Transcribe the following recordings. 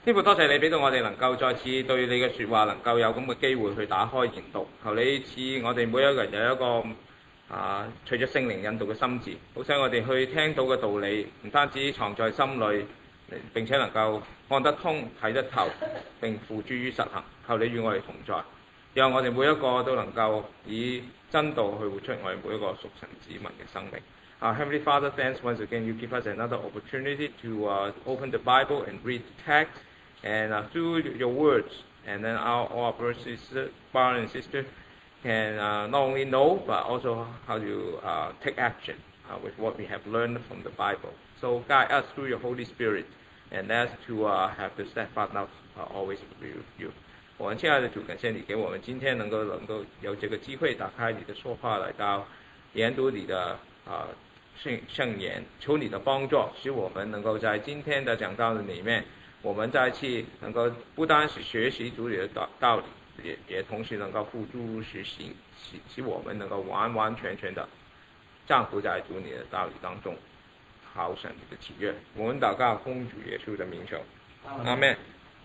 天父，多謝你俾到我哋能夠再次對你嘅説話能夠有咁嘅機會去打開研讀，求你賜我哋每一個人有一個隨着聖靈引導嘅心智，好使我哋去聽到嘅道理唔單止藏在心裏，並且能夠看得通、睇得透，並付諸於實行。求你與我哋同在，讓我哋每一個都能夠以真道去活出我哋每一個屬神子民嘅生命。Heavenly Father, thanks once again. You give us another opportunity to open the Bible and read the text. And through your words, and then our brothers and sisters can not only know, but also how to take action with what we have learned from the Bible. So guide us through your Holy Spirit, and that's to have the steadfast love always be with you. 我们亲爱的主，感谢你给我们今天能够有这个机会打开你的说话来到研读你的圣言，求你的帮助，使我们能够在今天的讲道的里面。我们再次能够不单是学习主你的道理，也同时能够付诸实行，使我们能够完完全全的降服在主你的道理当中，好神你的喜悦。我们禱告奉主耶穌的名求，阿們。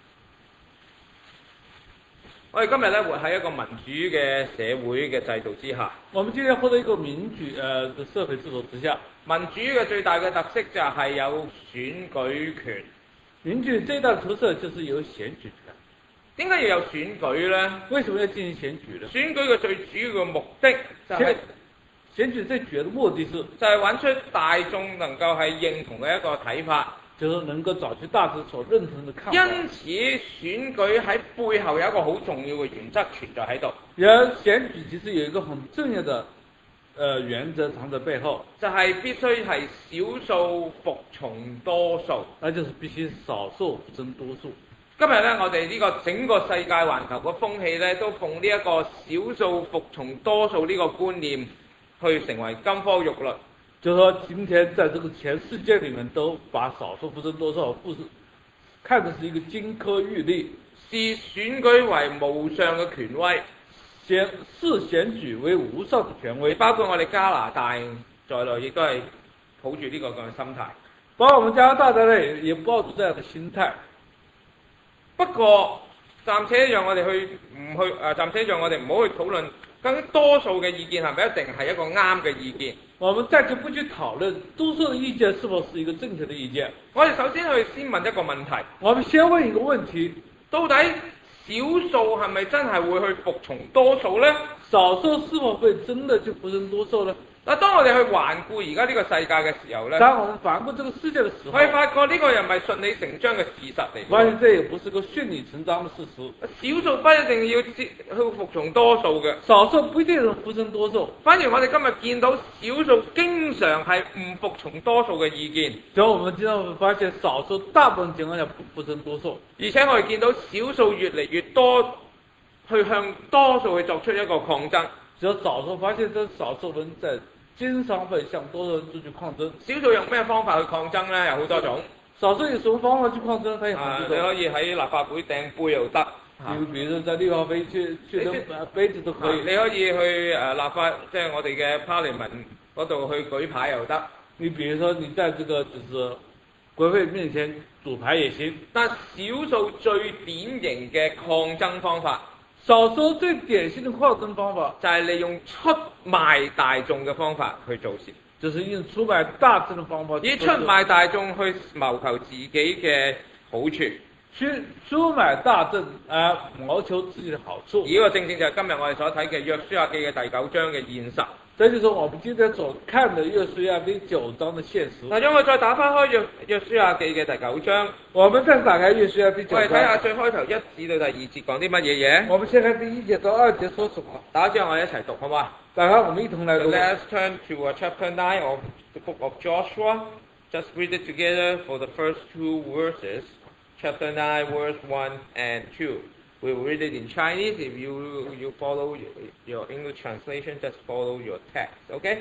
我哋今日咧活喺一個民主嘅社會嘅制度之下。 我們今天活在一個民主的社會制度之下。 民主嘅最大嘅特色就係有選舉權。 民主最大的特色就是有選舉權。 點解要有選舉呢？ 為什麼要進行選舉呢？ 選舉嘅最主要嘅目的就係選舉最主要的目的是就係揾出大眾能夠係認同嘅一個睇法， 就是能夠找出大眾所認同的看法。 因此選舉喺背後有一個好重要嘅原則存在喺度。 然而選舉其實有一個很重要的原則藏在背後， 就係必須係少數服從多數， 那就是必須少數服從多數。 今日呢，我哋呢個整個世界環球嘅風氣呢，都奉呢一個少數服從多數呢個觀念去成為金科玉律。 就說今天在這個全世界裡面都把少數服從多數看的是一個金科玉律， 視選舉為無上嘅權威。 視選舉為無上的權威， 包括我哋加拿大在內，亦都係抱住呢個咁嘅心態。 包括我們加拿大在內，也抱住這樣的心態。 不過，暫且讓我哋暫且讓我哋唔好去討論，究竟多數嘅意見係咪一定係一個啱嘅意見？ 我們暫且不去討論多數嘅意見是否是一個正確的意見。 我哋首先先問一個問題。 我們先問一個問題， 到底少數係咪真係會去服從多數呢？ 少數是否會真的去服從多數呢？ 嗱，當我哋去環顧而家呢個世界嘅時候呢， 當我們環顧這個世界嘅時候， 我哋發覺呢個又唔係順理成章嘅事實嚟。 發現這也不是個順理成章嘅事實。 少數不一定要去服從多數嘅， 少數不一定要服從多數。 反而我哋今日見到少數經常係唔服從多數嘅意見。 所以我們經常會發現少數大部分情況下不服從多數， 而且我哋見到少數越嚟越多去向多數去作出一個抗爭。 只有少數發現，這少數人在經常會向多數人出去抗爭。 少數用咩方法去抗爭呢？有好多種。 少數有什麼方法去抗爭？它有很多種。 你可以喺立法會掟杯又得。 比如在立法會去扔杯子都可以。 你可以去立法，即係我哋嘅 Parliament 嗰度去舉牌又得。 你比如說你在這個就是國會面前舉牌也行。 但少數最典型嘅抗爭方法。 少數最典型的抗爭方法就係利用出賣大眾嘅方法去做事， 就是用出賣大眾嘅方法， 以出賣大眾去謀求自己嘅好處， 去出賣大眾而謀求自己嘅好處。 而呢個正正就係今日我哋所睇嘅約書亞記嘅第9章嘅現實。 這就是我們今天所看的約書亞記9章的現實。 嗱，讓我再打翻開約書亞記嘅第9章。 我們再打開約書亞記9章。 我哋睇下最開頭1至到第2節講啲乜嘢嘢。 我們先看第1節到2節說什麼。 大家將我哋一齊讀好嘛？ 大家我們一同來讀。 Let's turn to chapter 9 of the book of Joshua. Just read it together for the first 2 verses. Chapter 9, verse 1 and 2. We will read it in Chinese. If you follow your English translation, just follow your text. OK?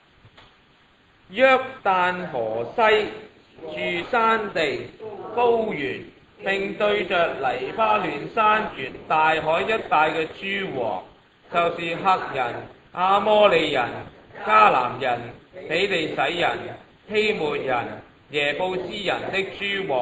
約旦河西住山地高原，並對着黎巴嫩山沿大海一帶嘅諸王，就是赫人、亞摩利人、迦南人、比利洗人、希末人、耶布斯人的諸王，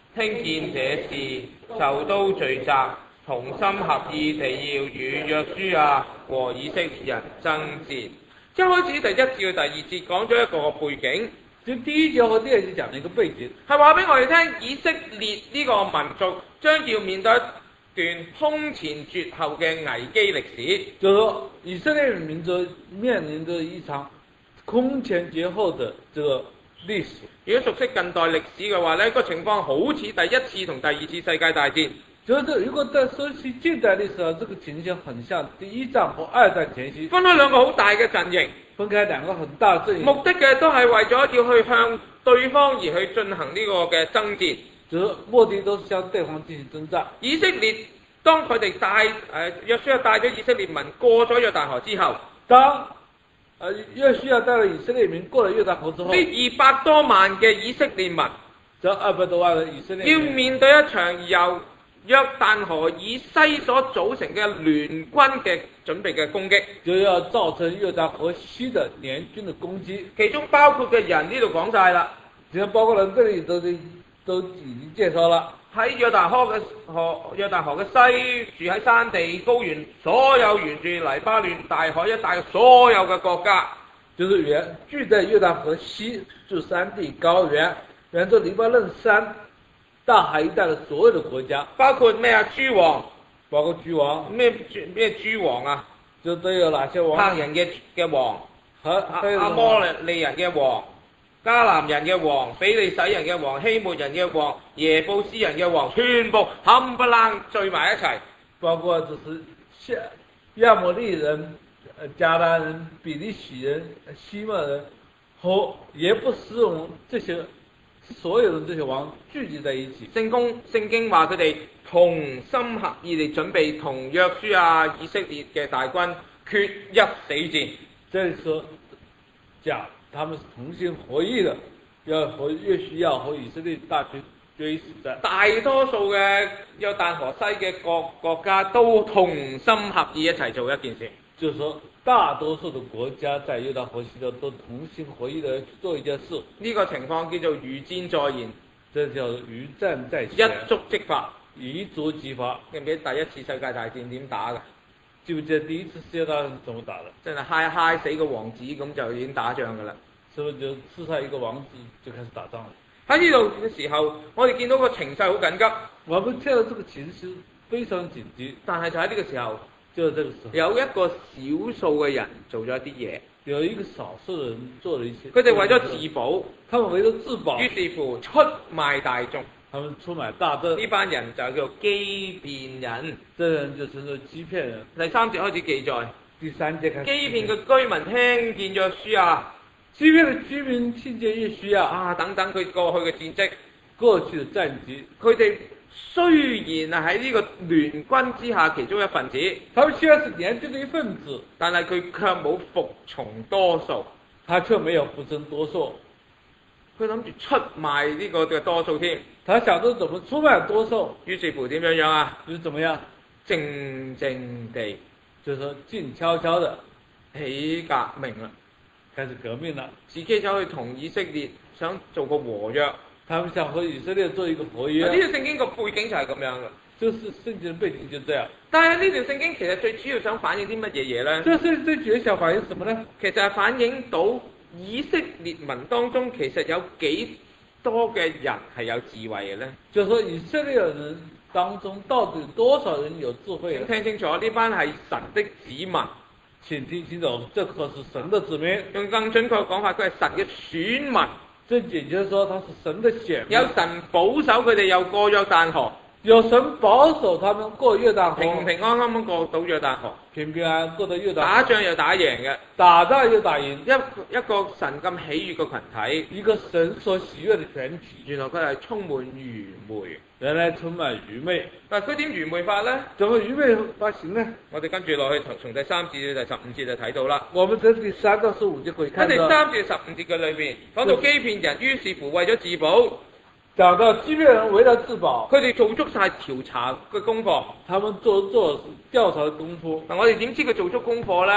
聽見這事，就都聚集，同心合意地要與約書亞和以色列人爭戰。一開始第一至到第二節講咗一個背景， 就第一節和第二節講了一個背景， 係話俾我哋聽，以色列呢個民族將要面對一段空前絕後嘅危機歷史。 就是說以色列民族面臨着一場空前絕後的這個歷史。 如果熟悉近代歷史嘅話，呢個情況好似第一次同第二次世界大戰。 就是如果在熟悉近代歷史上，這個情形很像第一戰和二戰前夕， 分開兩個好大嘅陣營， 分開兩個很大的陣營， 目的嘅都係為咗要去向對方而去進行呢個嘅爭戰。 就是目的都是向對方進行征戰。 以色列當佢哋約書亞帶咗以色列民過咗約旦河之後， 當約書亞帶了以色列民過了約旦河之後， 呢200多萬嘅以色列民， 這200多萬的以色列民要面對一場由約旦河以西所組成嘅聯軍嘅準備嘅攻擊， 就要造成約旦河西的聯軍的攻擊， 其中包括嘅人呢度講晒啦， 其實包括人這裡都已經介紹了。 喺約旦河嘅西，住喺山地高原，所有沿住黎巴嫩大海一帶嘅所有嘅國家， 就是聚在約旦河西，住山地高原，沿着黎巴嫩山大海一帶的所有的國家， 包括咩啊？諸王， 包括諸王， 咩諸王啊？ 就都有哪些王？ 赫人嘅王， 阿摩利人嘅王，迦南人嘅王，比利洗人嘅王，希末人嘅王，耶布斯人嘅王，全部冚唪唥聚埋一齊。 包括就是亞摩利人、迦南人、比利洗人、希末人和耶布斯人這些所有的這些王聚集在一起。 聖經話佢哋同心合意地準備同約書亞以色列嘅大軍決一死戰。 這裡說講他們是同心合意的，要和約書亞和以色列大軍決一死戰。 大多數嘅約旦河西嘅國家都同心合意一齊做一件事。 就是說大多數的國家在約旦河西的都同心合意的去做一件事。 呢個情況叫做如箭在弦， 這叫如箭在弦， 一觸即發。 一觸即發。 記唔記得第一次世界大戰點打㗎？ 記唔記得第一次世界大戰怎麼打的？ 真係嗨死個王子咁就已經打仗㗎啦。 是不是就刺殺一個王子就開始打仗了？ 喺呢度嘅時候，我哋見到個情勢好緊急。 我們見到這個情勢非常緊急， 但係就喺呢個時候， 就係這個時候， 有一個少數嘅人做咗一啲嘢。 有一個少數人做了一些， 佢哋為咗自保， 他們為咗自保， 於是乎出賣大眾。 他們出賣大眾。 呢班人就叫做欺騙人。 這人就稱作欺騙人。 第3節開始記載。 第3節開始。 欺騙嘅居民聽見約書亞， 欺騙嘅居民聽見約書亞等等佢過去嘅戰績， 過去嘅戰績。 佢哋雖然係喺呢個聯軍之下其中一份子， 他們雖然是聯軍的一份子， 但係佢卻冇服從多數， 他卻沒有服從多數。 佢諗住出賣呢個嘅多數添， 他想着怎麼出賣多數， 於是乎點樣啊？ 就是怎麼樣？ 靜靜地， 就是說靜悄悄的起革命啦， 開始革命啦， 自己走去同以色列想做個和約， 他們想和以色列做一個和約。 呢個聖經個背景就係咁樣嘅， 就是聖經的背景就這樣。 但係呢條聖經其實最主要想反映啲乜嘢嘢咧？ 這是最主要想反映什麼呢？ 其實係反映到以色列民當中其實有幾多嘅人係有智慧嘅咧？ 就是說以色列人當中到底多少人有智慧？ 請聽清楚，呢班係神的子民。 請聽清楚，這可是神的子民。 用更準確講法，佢係神嘅選民。 這也就是說，他是神的選民。 有神保守佢哋又過約旦河。 有神保守他們過約旦河， 平平安安咁過到約旦河， 平平安安過到約旦河， 打仗又打贏嘅， 打仗又打贏， 一個神咁喜悅嘅群體， 一個神所喜悅嘅群體， 原來佢係充滿愚昧， 原來充滿愚昧。 但係佢點愚昧法呢？ 怎麼愚昧法行呢？我哋跟住落去從第3節到第15節就睇到啦。 我們從第3到15節可以看到。喺第3至15節嘅裏邊講到欺騙人，於是乎為咗自保。 講到欺騙人為了自保， 佢哋做足晒調查嘅功課， 他們做調查嘅功夫。 嗱，我哋點知佢做足功課呢？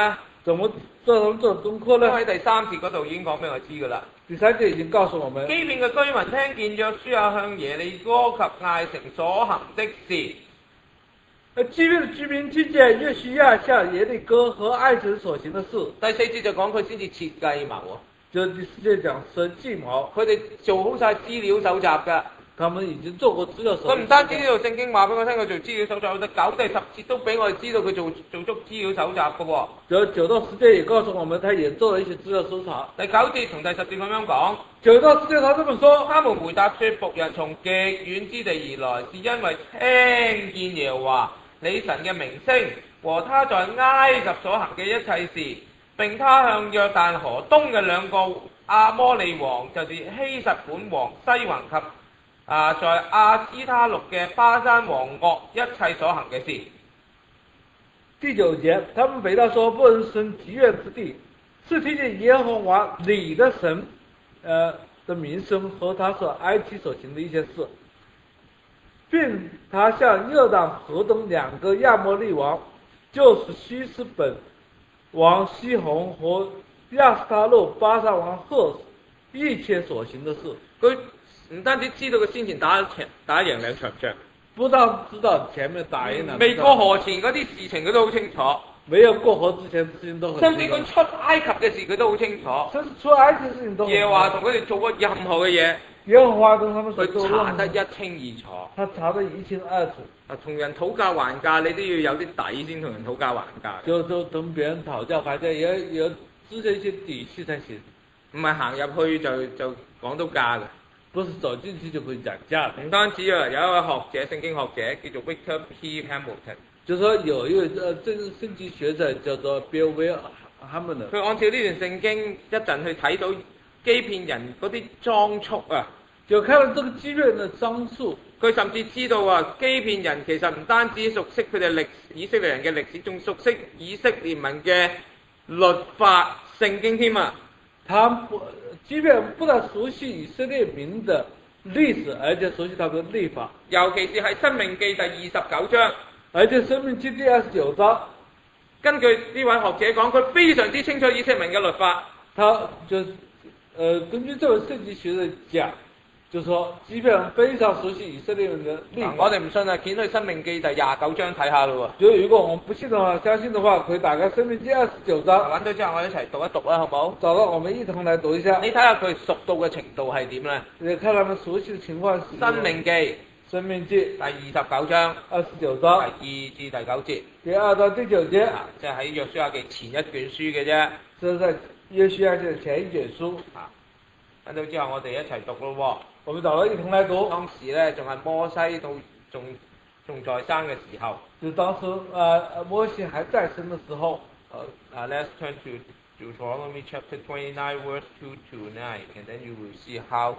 怎麼做功課呢？ 因為喺第3節嗰度已經講俾我知㗎啦。 第3節已經告訴我們， 基遍嘅居民聽見約書亞向耶利哥及艾城所行的事。 基遍的居民聽見約書亞向耶利哥和艾城所行的事。 第4節就講佢先至設計謀喎。 就第4節講設計謀， 佢哋做好晒資料搜集㗎。 他們已經做過資料搜集。 佢唔單止呢度聖經話俾我聽佢做資料搜集，佢9第10節都俾我哋知道佢做足資料搜集㗎喎。 9到10節也告訴我們，他也做了一些資料搜查。 第9節同第10節咁樣講。 9到10節他這麼說， 他們回答說：僕人從極遠之地而來，是因為聽見耶和華你神嘅名聲和他在埃及所行嘅一切事，並他向約旦河東嘅2個亞摩利王，就是希實本王西宏及在亞斯他錄嘅巴珊王噩一切所行嘅事。 第9節，他們回答說：不能生極遠之地，是聽見耶和華你的神的名聲和他所埃及所行的一些事，並他向約旦河東2個亞摩利王，就是希實本王西宏和亞斯他錄巴珊王噩一切所行的事。 佢唔單止知道佢先前打贏2場仗， 不但知道前面打贏了， 未過河前嗰啲事情佢都好清楚。 沒有過河之前的事情都很清楚。 甚至佢出埃及嘅事佢都好清楚。 甚至出埃及嘅事情都很清楚。 耶和華同佢哋做過任何嘅嘢， 耶和華同他們所做佢查得一清二楚。 他查得一清二楚。 同人討價還價，你都要有啲底先同人討價還價。 就同別人討價還價，也要知道一些底氣才行。 唔係行入去就講到價嘅。 不是走進去就可以講價。 唔單止啊，有一位學者，聖經學者叫做 Victor P. Hamilton。 就說有一位聖經學者叫做 Bill Will Hamilton。佢按照呢段聖經一陣去睇到基遍人嗰啲裝束啊， 就看到這個基遍人的裝束。 佢甚至知道啊，基遍人其實唔單止熟悉佢哋以色列人嘅歷史，仲熟悉以色列民嘅律法聖經添啊。 基遍人不但熟悉以色列民的歷史，而且熟悉他們的律法。 尤其是喺申命記第29章。 而且申命記第29章， 根據呢位學者講，佢非常之清楚以色列民嘅律法。 他就根據這位聖經學者講，就說基遍人非常熟悉以色列人的律法。 我哋唔信啊，捲去申命記第29章睇下咯喎。 就如果我們不信的話，相信的話，可以打開申命記29章。 揾到之後，我哋一齊讀一讀啦，好唔好？ 找到，我們一同來讀一下。 你睇下佢熟到嘅程度係點咧？ 你看他們熟悉的情況是。 申命記。 申命記第29章 29章第2至第9節， 第2到第9節， 即係喺約書亞記前一卷書嘅啫。 這是在約書亞記的前一卷書。 揾到之後，我哋一齊讀咯喎。 我們找到一同來讀。 當時咧仲係摩西到仲在生嘅時候。 就當時摩西還在生的時候。 Let's turn to Deuteronomy chapter 29 verse 2 to 9, and then you will see how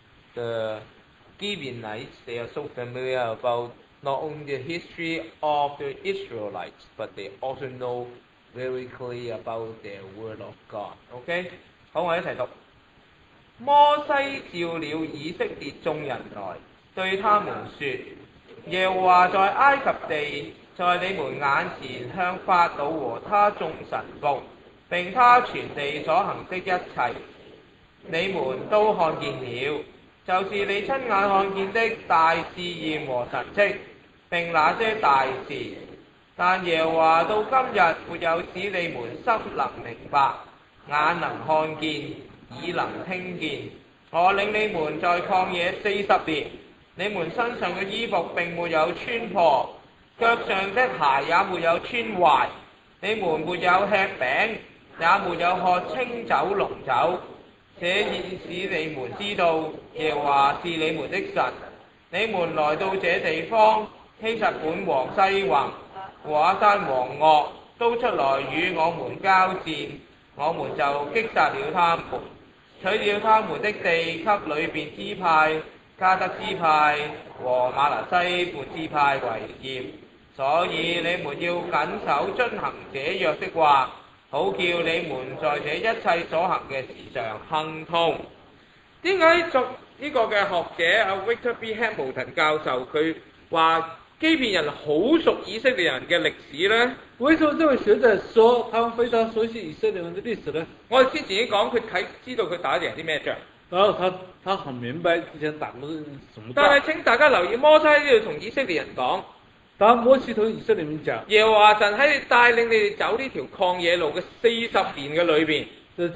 the Gibeonites, they are so familiar about not only the history of the Israelites, but they also know very clearly about the word of God. OK? 好，我一齊讀。摩西召了以色列眾人來，對他們說：耶和華在埃及地，在你們眼前向法老和他眾臣僕，並他全地所行的一切，你們都看見了。就是你親眼看見的大試驗和神蹟，並那些大事，但耶和華到今日沒有使你們心能明白，眼能看見，耳能聽見。我領你們在曠野40年，你們身上嘅衣服並沒有穿破，腳上的鞋也沒有穿壞，你們沒有吃餅，也沒有喝清酒濃酒。這已使你們知道耶和華是你們的神。你們來到這地方，希實本王西宏和亞珊王噩都出來與我們交戰，我們就擊殺了他們，取了他們的地，給流便支派、迦得支派和瑪拿西半支派為業。所以你們要謹守遵行這約的話，好叫你們在這一切所行嘅事上亨通。點解作呢個嘅學者Victor B. Hamilton 教授佢話基遍人好熟以色列人嘅歷史呢？ 為什麼這位學者說他們非常熟悉以色列人的歷史呢？ 我哋之前已經講佢知道佢打贏啲咩仗。 然後他很明白之前打過什麼仗。 但係請大家留意，摩西呢度同以色列人講， 當摩西同以色列人講， 耶和華神喺帶領你哋走呢條曠野路嘅40年嘅裏邊，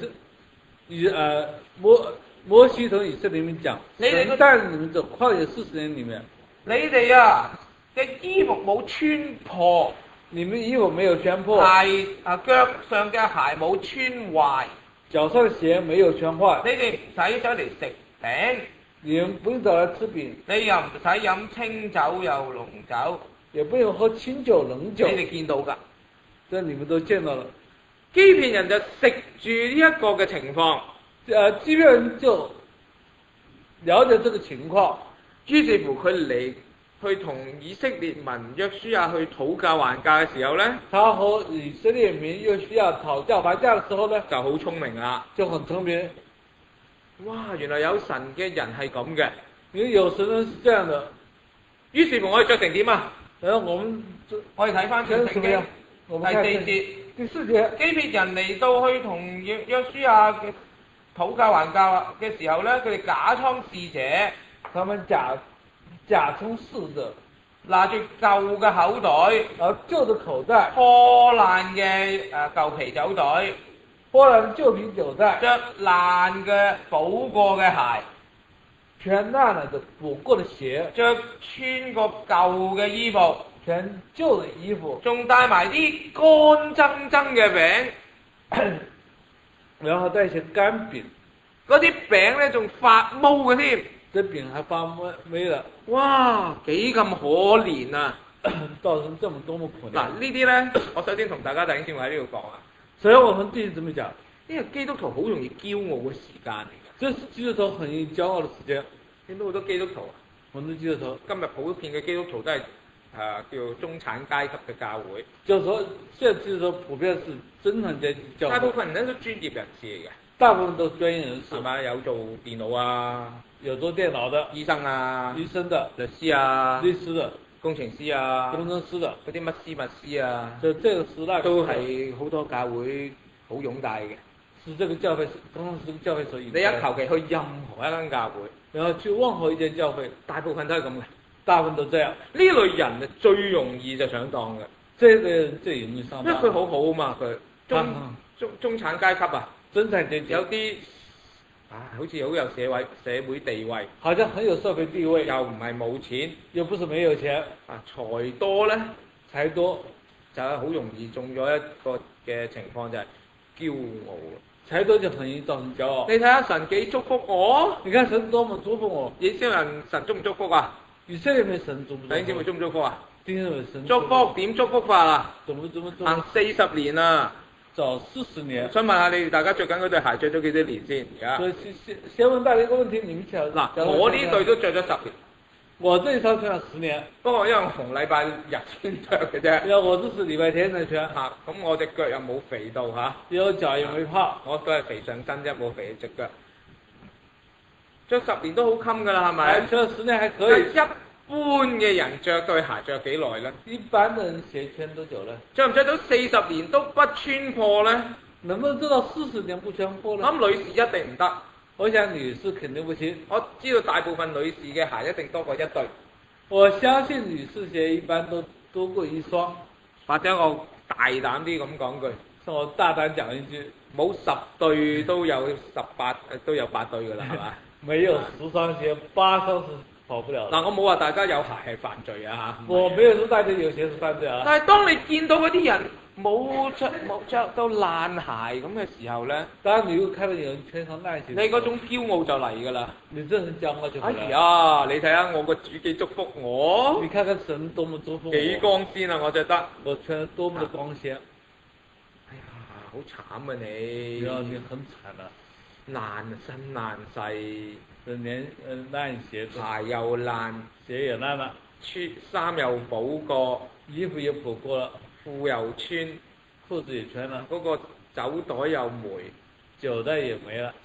摩西同以色列人講，神帶領你們走曠野40年裏面， 你哋啊嘅衣服冇穿破， 你們衣服沒有穿破， 腳上嘅鞋冇穿壞， 腳上的鞋沒有穿壞， 你哋唔使走嚟食餅， 你們不用走來吃餅， 你又唔使飲清酒又濃酒， 也不用喝清酒濃酒， 你哋見到㗎， 這你們都見到了。 基遍人就食住呢一個嘅情況， 基遍人就了解這個情況， 於是乎佢嚟去同以色列民約書亞去討價還價嘅時候呢， 他和以色列民約書亞討價還價嘅時候呢， 就好聰明啦， 就很聰明。 哇！原來有神嘅人係咁嘅， 因為有神人是這樣的。 於是乎我哋着成點啊？ 然後我哋睇翻聖經第4節， 第4節， 基遍人嚟到去同約書亞嘅討價還價嘅時候呢，佢哋假裝使者， 他們假充使者， 拿住舊嘅口袋， 然後舊的口袋， 破爛嘅舊皮酒袋， 破爛舊皮酒袋， 着爛嘅補過嘅鞋， 穿爛了的補過的鞋， 着穿過舊嘅衣服， 穿舊的衣服， 仲帶埋啲乾爭爭嘅餅， 然後帶一些乾餅， 嗰啲餅呢仲發毛嘅添， 這餅還發霉了， 哇，幾咁可憐啊！ 造成這麼多麼苦難。 嗱，呢啲呢，我首先同大家弟兄姊妹喺呢度講啊。 所以我們必須這麼講， 呢個基督徒好容易驕傲嘅時間嚟嘅。 這是基督徒很容易驕傲的時間。 見到好多基督徒啊， 我們基督徒今日普遍嘅基督徒都係叫中產階級嘅教會。 就是說，現在基督徒普遍是中產階級教會。 大部分人都專業人士嚟嘅。 大部分都是專業人士。 係咪？有做電腦啊， 有做電腦的， 醫生啊， 醫生的， 律師啊， 律師的， 工程師啊， 工程師的， 嗰啲乜師乜師啊， 就這個時代都係好多教會好擁戴嘅。 是這個教會，剛剛是這個教會所引。 你一求其去任何一間教會， 然後去任何一間教會， 大部分都係咁嘅， 大部分都這樣。 呢類人就最容易就上當嘅。 這類人最容易上當。 因為佢好好啊嘛，佢中產階級啊， 中產階級有啲好似好有社會地位， 好像很有社會地位， 又唔係冇錢， 又不是沒有錢， 財多呢， 財多就係好容易中咗一個嘅情況，就係驕傲。 財多就很容易造成驕傲。 你睇下神幾祝福我， 你看神多麼祝福我。 以色列人神祝唔祝福啊？ 以色列人神祝唔祝福？ 弟兄姊妹祝唔祝福啊？ 弟兄姊妹神祝福點祝福法啊？ 怎麼行40年啊！ 早40年。 想問下你哋大家着緊嗰對鞋着咗幾多年先？而家。 所以先問大家一個問題，你們瞧嗱，我呢對都着咗10年。 我這一雙穿了10年， 不過因為我逢禮拜日先着嘅啫。 因為我都是禮拜天才穿。 咁我隻腳又冇肥到嚇。 有腳又沒胖。 我都係肥上身啫，冇肥隻腳。着10年都好襟㗎啦，係咪？ 着10年還可以。 一般嘅人着對鞋着幾耐呢？ 一般的人鞋穿多久呢？ 着唔着到40年都不穿破呢？ 能不能做到40年不穿破呢？ 咁女士一定唔得。 我想女士肯定不行。 我知道大部分女士嘅鞋一定多過一對。 我相信女士鞋一般都多過一雙。 或者我大膽啲咁講句， 我大膽講一句， 冇10對都有8對㗎啦，係嘛？ 沒有10雙鞋8雙是跑不了。 嗱，我冇話大家有鞋係犯罪啊嚇。 我沒有說大家有鞋是犯罪啊。 但係當你見到嗰啲人冇着到爛鞋咁嘅時候咧， 當你又看到有人穿上爛鞋， 你嗰種驕傲就嚟㗎啦。 你這種驕傲就嚟。 哎呀，你睇下我個主幾祝福我。 你看看神多麼祝福我。 幾光鮮啊！我着得。 我穿得多麼的光鮮。 哎呀，好慘啊你！ 你很慘啊。 爛身爛世， 連爛鞋又爛， 鞋也爛了， 衫又補過， 衣服也補過了， 褲又穿， 褲子也穿了， 嗰個酒袋又霉， 酒袋也沒了， 食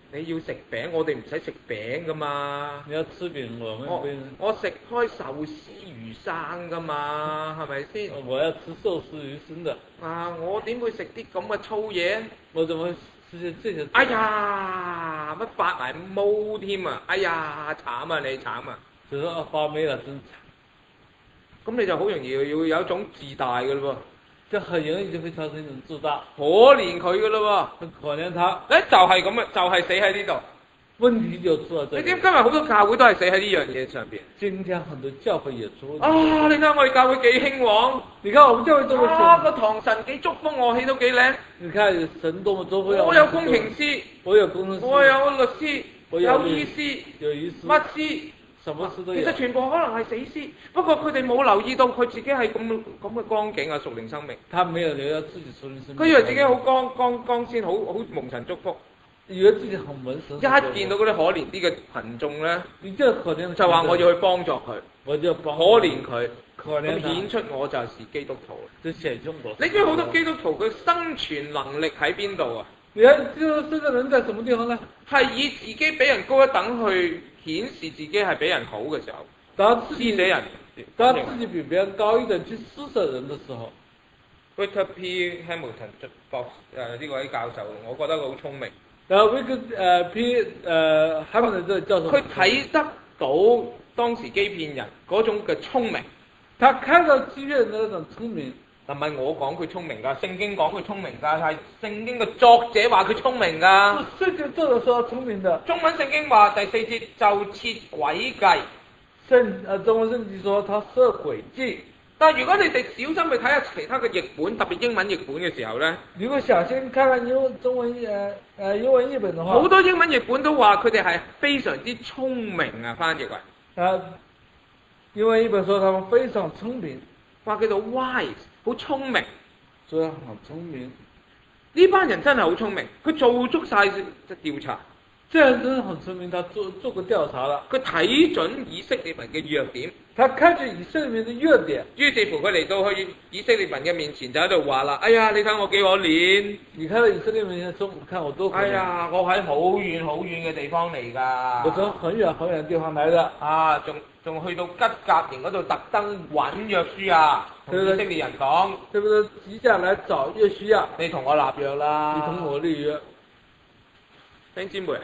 你要食餅，我哋唔使食餅噶嘛。 你要吃餅，我們不用。 我食開壽司魚生噶嘛，係咪先？ 我要吃壽司魚生的。 我點會食啲咁嘅粗嘢？ 我怎麼吃這些？ 哎呀，乜發埋毛添啊！哎呀，慘啊你慘啊！ 就說發霉了，真慘。 咁你就好容易要有一種自大嘅咯喎，就很容易就會產生一種自大， 可憐佢嘅咯喎，可憐他。 就係咁啊，就係死喺呢度。 問題就出喺這裡。 你點今日好多教會都係死喺呢樣嘢上邊？ 今天很多教會也出。 你睇下我哋教會幾興旺。 你看我們教會多麼興。 個堂神幾祝福樂器都幾靚。 你看神多麼祝福。 我有工程師， 我有工程師， 我有律師， 我有醫師， 有醫師， 乜師。 什麼事都有。 其實全部可能係死屍，不過佢哋冇留意到佢自己係咁嘅光景啊，屬靈生命。 他沒有留意自己屬靈生命。 佢以為自己好光鮮，好蒙神祝福。 以為自己很蒙神。 一見到嗰啲可憐啲嘅群眾咧， 就話我要去幫助佢， 我就幫可憐佢， 咁顯出我就係基督徒。 就顯中國。 你知好多基督徒佢生存能力喺邊度啊？ 你睇這個人在什麼地方呢？ 係以自己比人高一等去顯示自己係比人好嘅時候，施捨人。 當自己比別人高一點去施捨人的時候。 Victor P. Hamilton 呢位教授，我覺得佢好聰明。 然後 Victor P. Hamilton 呢個教授， 佢睇得到當時基遍人嗰種嘅聰明。 他看到基遍人嗰種聰明。 唔係我講佢聰明㗎，聖經講佢聰明㗎，係聖經嘅作者話佢聰明㗎。 聖經作者說他聰明的。 中文聖經話第4節就設詭計。 中文聖經說他設詭計。 但係如果你哋小心去睇下其他嘅譯本，特別英文譯本嘅時候咧， 如果小心看看中文英文譯本嘅話， 好多英文譯本都話佢哋係非常之聰明啊，翻譯為。 英文譯本說他們非常聰明， 話叫做 wise。好聰明， 所以好聰明。 呢班人真係好聰明，佢做足晒調查。 這人真係很聰明，他做過調查啦。 佢睇準以色列民嘅弱點， 他看見以色列民嘅弱點， 於是乎佢嚟到去以色列民嘅面前就喺度話啦：哎呀，你睇我幾可憐！ 你看到以色列民說：看我多可憐！ 哎呀，我喺好遠好遠嘅地方嚟㗎。 我從很遠很遠嘅地方嚟的。 仲去到吉甲營嗰度特登揾約書亞，同以色列人講， 對不對？急下來找約書亞， 你同我立約啦。 你同我立約。 弟兄姊妹，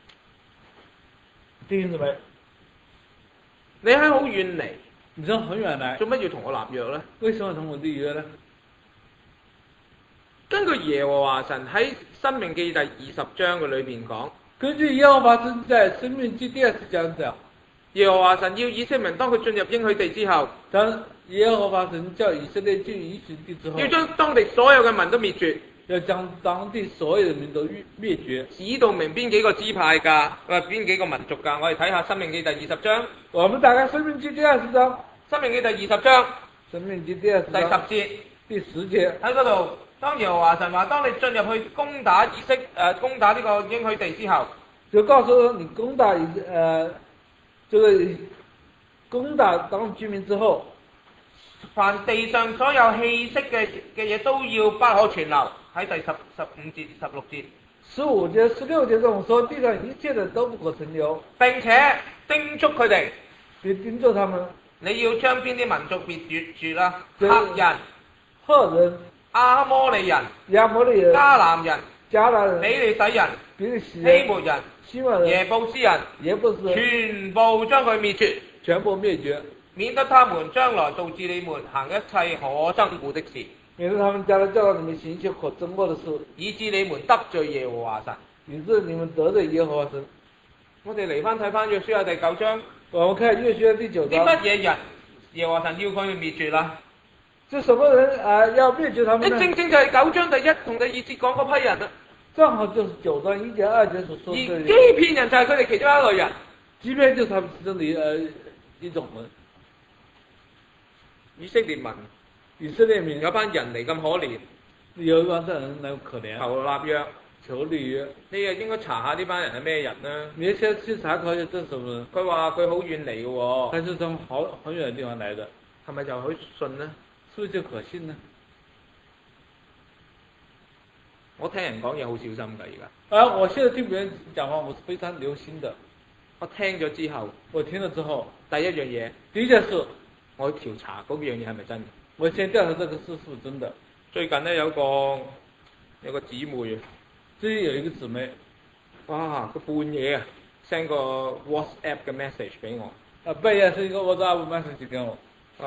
弟兄姊妹， 你喺好遠嚟， 你從很遠來， 做乜要同我立約咧？ 為什麼同我立約呢？ 根據耶和華神喺《申命記》第20章嘅裏邊講， 根據耶和華神在《申命記》第20章講。 耶和華神要以色列民當佢進入應許地之後， 當耶和華神叫以色列進入應許地之後， 要將當地所有嘅民都滅絕， 要將當地所有嘅民都滅絕， 指到明邊幾個支派㗎，邊幾個民族㗎？我哋睇下《申命記》第20章。 我們打開《申命記》第20章，《 申命記》第20章，《 申命記》第20章第10節， 第10節喺嗰度，當耶和華神話，當你進入去攻打呢個應許地之後， 就告訴你攻打攻打當居民之後， 凡地上所有氣息嘅嘢都要不可存留。喺第15節、16節。 15節、16節中說地上一切的都不可存留， 並且叮囑佢哋， 並叮囑他們， 你要將邊啲民族滅絕啦？赫人、亞摩利人、迦南人、比利洗人、希末人、耶布斯人，全部將佢滅絕， 全部滅絕， 免得他們將來導致你們行一切可憎惡的事， 免得他們將來教導你們行一些可憎惡的事， 以致你們得罪耶和華神， 以致你們得罪耶和華神。 我哋嚟翻睇翻約書亞第9章， 我們看約書亞第9章， 啲乜嘢人耶和華神要佢哋滅絕啦？ 就什麼人要滅絕他們呢？ 正正就係9章第1同第2節講嗰批人啦。 正好就是9章1節2節所說的。 而基遍人就係佢哋其中一類人。 基遍就是他們其中的一種人。 以色列民有班人嚟咁可憐， 有一班人嚟可憐， 求立約， 求立約。 你又應該查下呢班人係咩人啦。 你要先去查考一下這是什麼人。 佢話佢好遠嚟嘅喎。 佢係從很遠嘅地方嚟嘅， 係咪就可以信呢？ 是不是就可信呢？ 我聽人講嘢好小心㗎，而家。 而我現在聽別人講話，我是非常留心的。 我聽咗之後， 我聽了之後， 第一樣嘢， 第一件事， 我去調查嗰樣嘢係咪真嘅。 我先調查這個事是不是真的。 最近呢，有個姊妹， 最近有一個姊妹， 哇！佢半夜啊 send 個 WhatsApp 嘅 message 俾我。 半夜是一個 WhatsApp message 給我。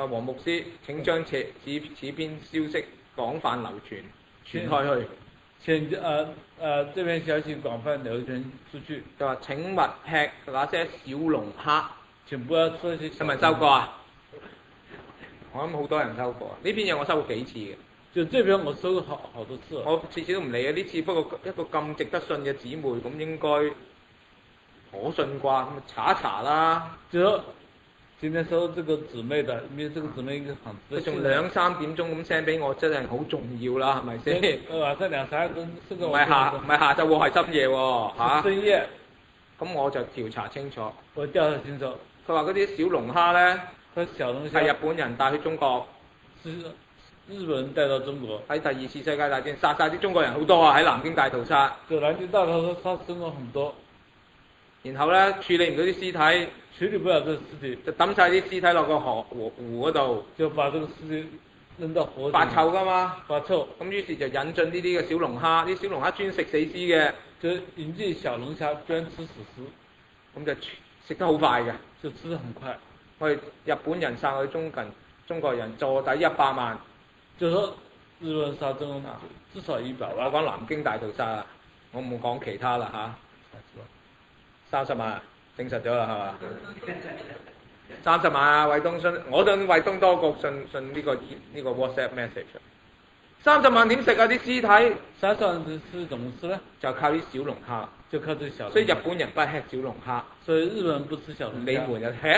這篇消息廣泛流傳出去。 就話請勿吃那些小龍蝦。 請不要吃一些小龍蝦。 有冇人收過啊？我諗好多人收過。呢篇嘢我收過幾次嘅。 就這篇我收過好多次。 我次次都唔理啊！呢次不過一個咁值得信嘅姊妹，咁應該可信啩？咁咪查一查啦。 就說今天收這個姊妹的，因為這個姊妹一個很值得信。 佢仲2、3點鐘咁 send 俾我，真係好重要啦，係咪先？ 晚上2、3點， 唔係下晝喎，係深夜喎，嚇。 深夜。 咁我就調查清楚。 我調查清楚。 佢話嗰啲小龍蝦咧，係日本人帶去中國。 是日本人帶到中國。 喺第2次世界大戰殺晒啲中國人好多啊！喺南京大屠殺。 就南京大屠殺殺中國很多。 然後咧處理唔到啲屍體。 處理不了這個屍體。就抌晒啲屍體落個湖嗰度。 就把這個屍體扔到河。 發臭㗎嘛。 發臭。 咁於是就引進呢啲嘅小龍蝦，啲小龍蝦專食死屍嘅。 就引進小龍蝦專吃死屍。 咁就食得好快嘅。 就吃得很快。 我哋日本人殺我哋中國人坐底100萬。 就說日本人殺中國至少100萬。 我講南京大屠殺啊，我唔講其他啦嚇。30萬，證實咗啦係嘛？30萬啊，衛東信，我信衛東多過信呢個 WhatsApp message。30萬點食啊啲屍體 ？30萬是怎麼吃呢？ 就靠啲小龍蝦。 就靠啲小龍蝦。 所以日本人不吃小龍蝦。 所以日本人不吃小龍蝦。 你們就吃。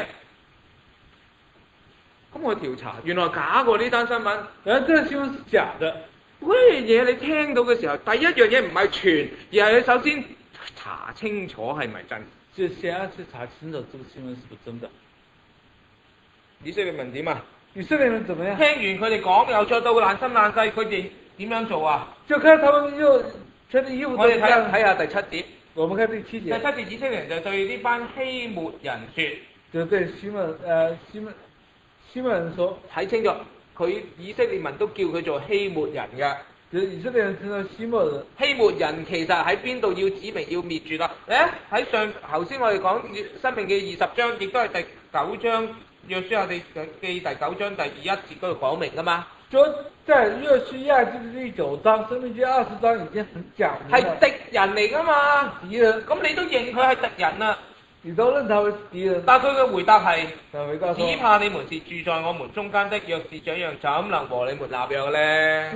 咁我調查，原來假過呢單新聞。 這個新聞是假的。 嗰樣嘢你聽到嘅時候，第一樣嘢唔係傳，而係你首先查清楚係咪真。 就先要去查清楚這個新聞是不是真的。 以色列民點啊？ 以色列人怎麼樣？ 聽完佢哋講又再到爛心爛世，佢哋點樣做啊？ 就看他們又穿的衣服。 我哋睇下第7節。 我們看第7節。第 7節以色列人就對呢班希末人說， 就對希末人說， 睇清楚，佢以色列民都叫佢做希末人嘅。 就以色列人稱作希末人。希末人其實喺邊度要指明要滅絕啦？喺頭先我哋講申命記20章，亦都係第9章約書亞記第9章第1節嗰度講明㗎嘛。 就在約書亞記第9章，申命記20章已經很講明。 係敵人嚟㗎嘛？ 敵人。 咁你都認佢係敵人啊？ 你都認他為敵人。 但佢嘅回答係： 只怕你們是住在我們中間的，若是這樣，怎能和你們立約呢？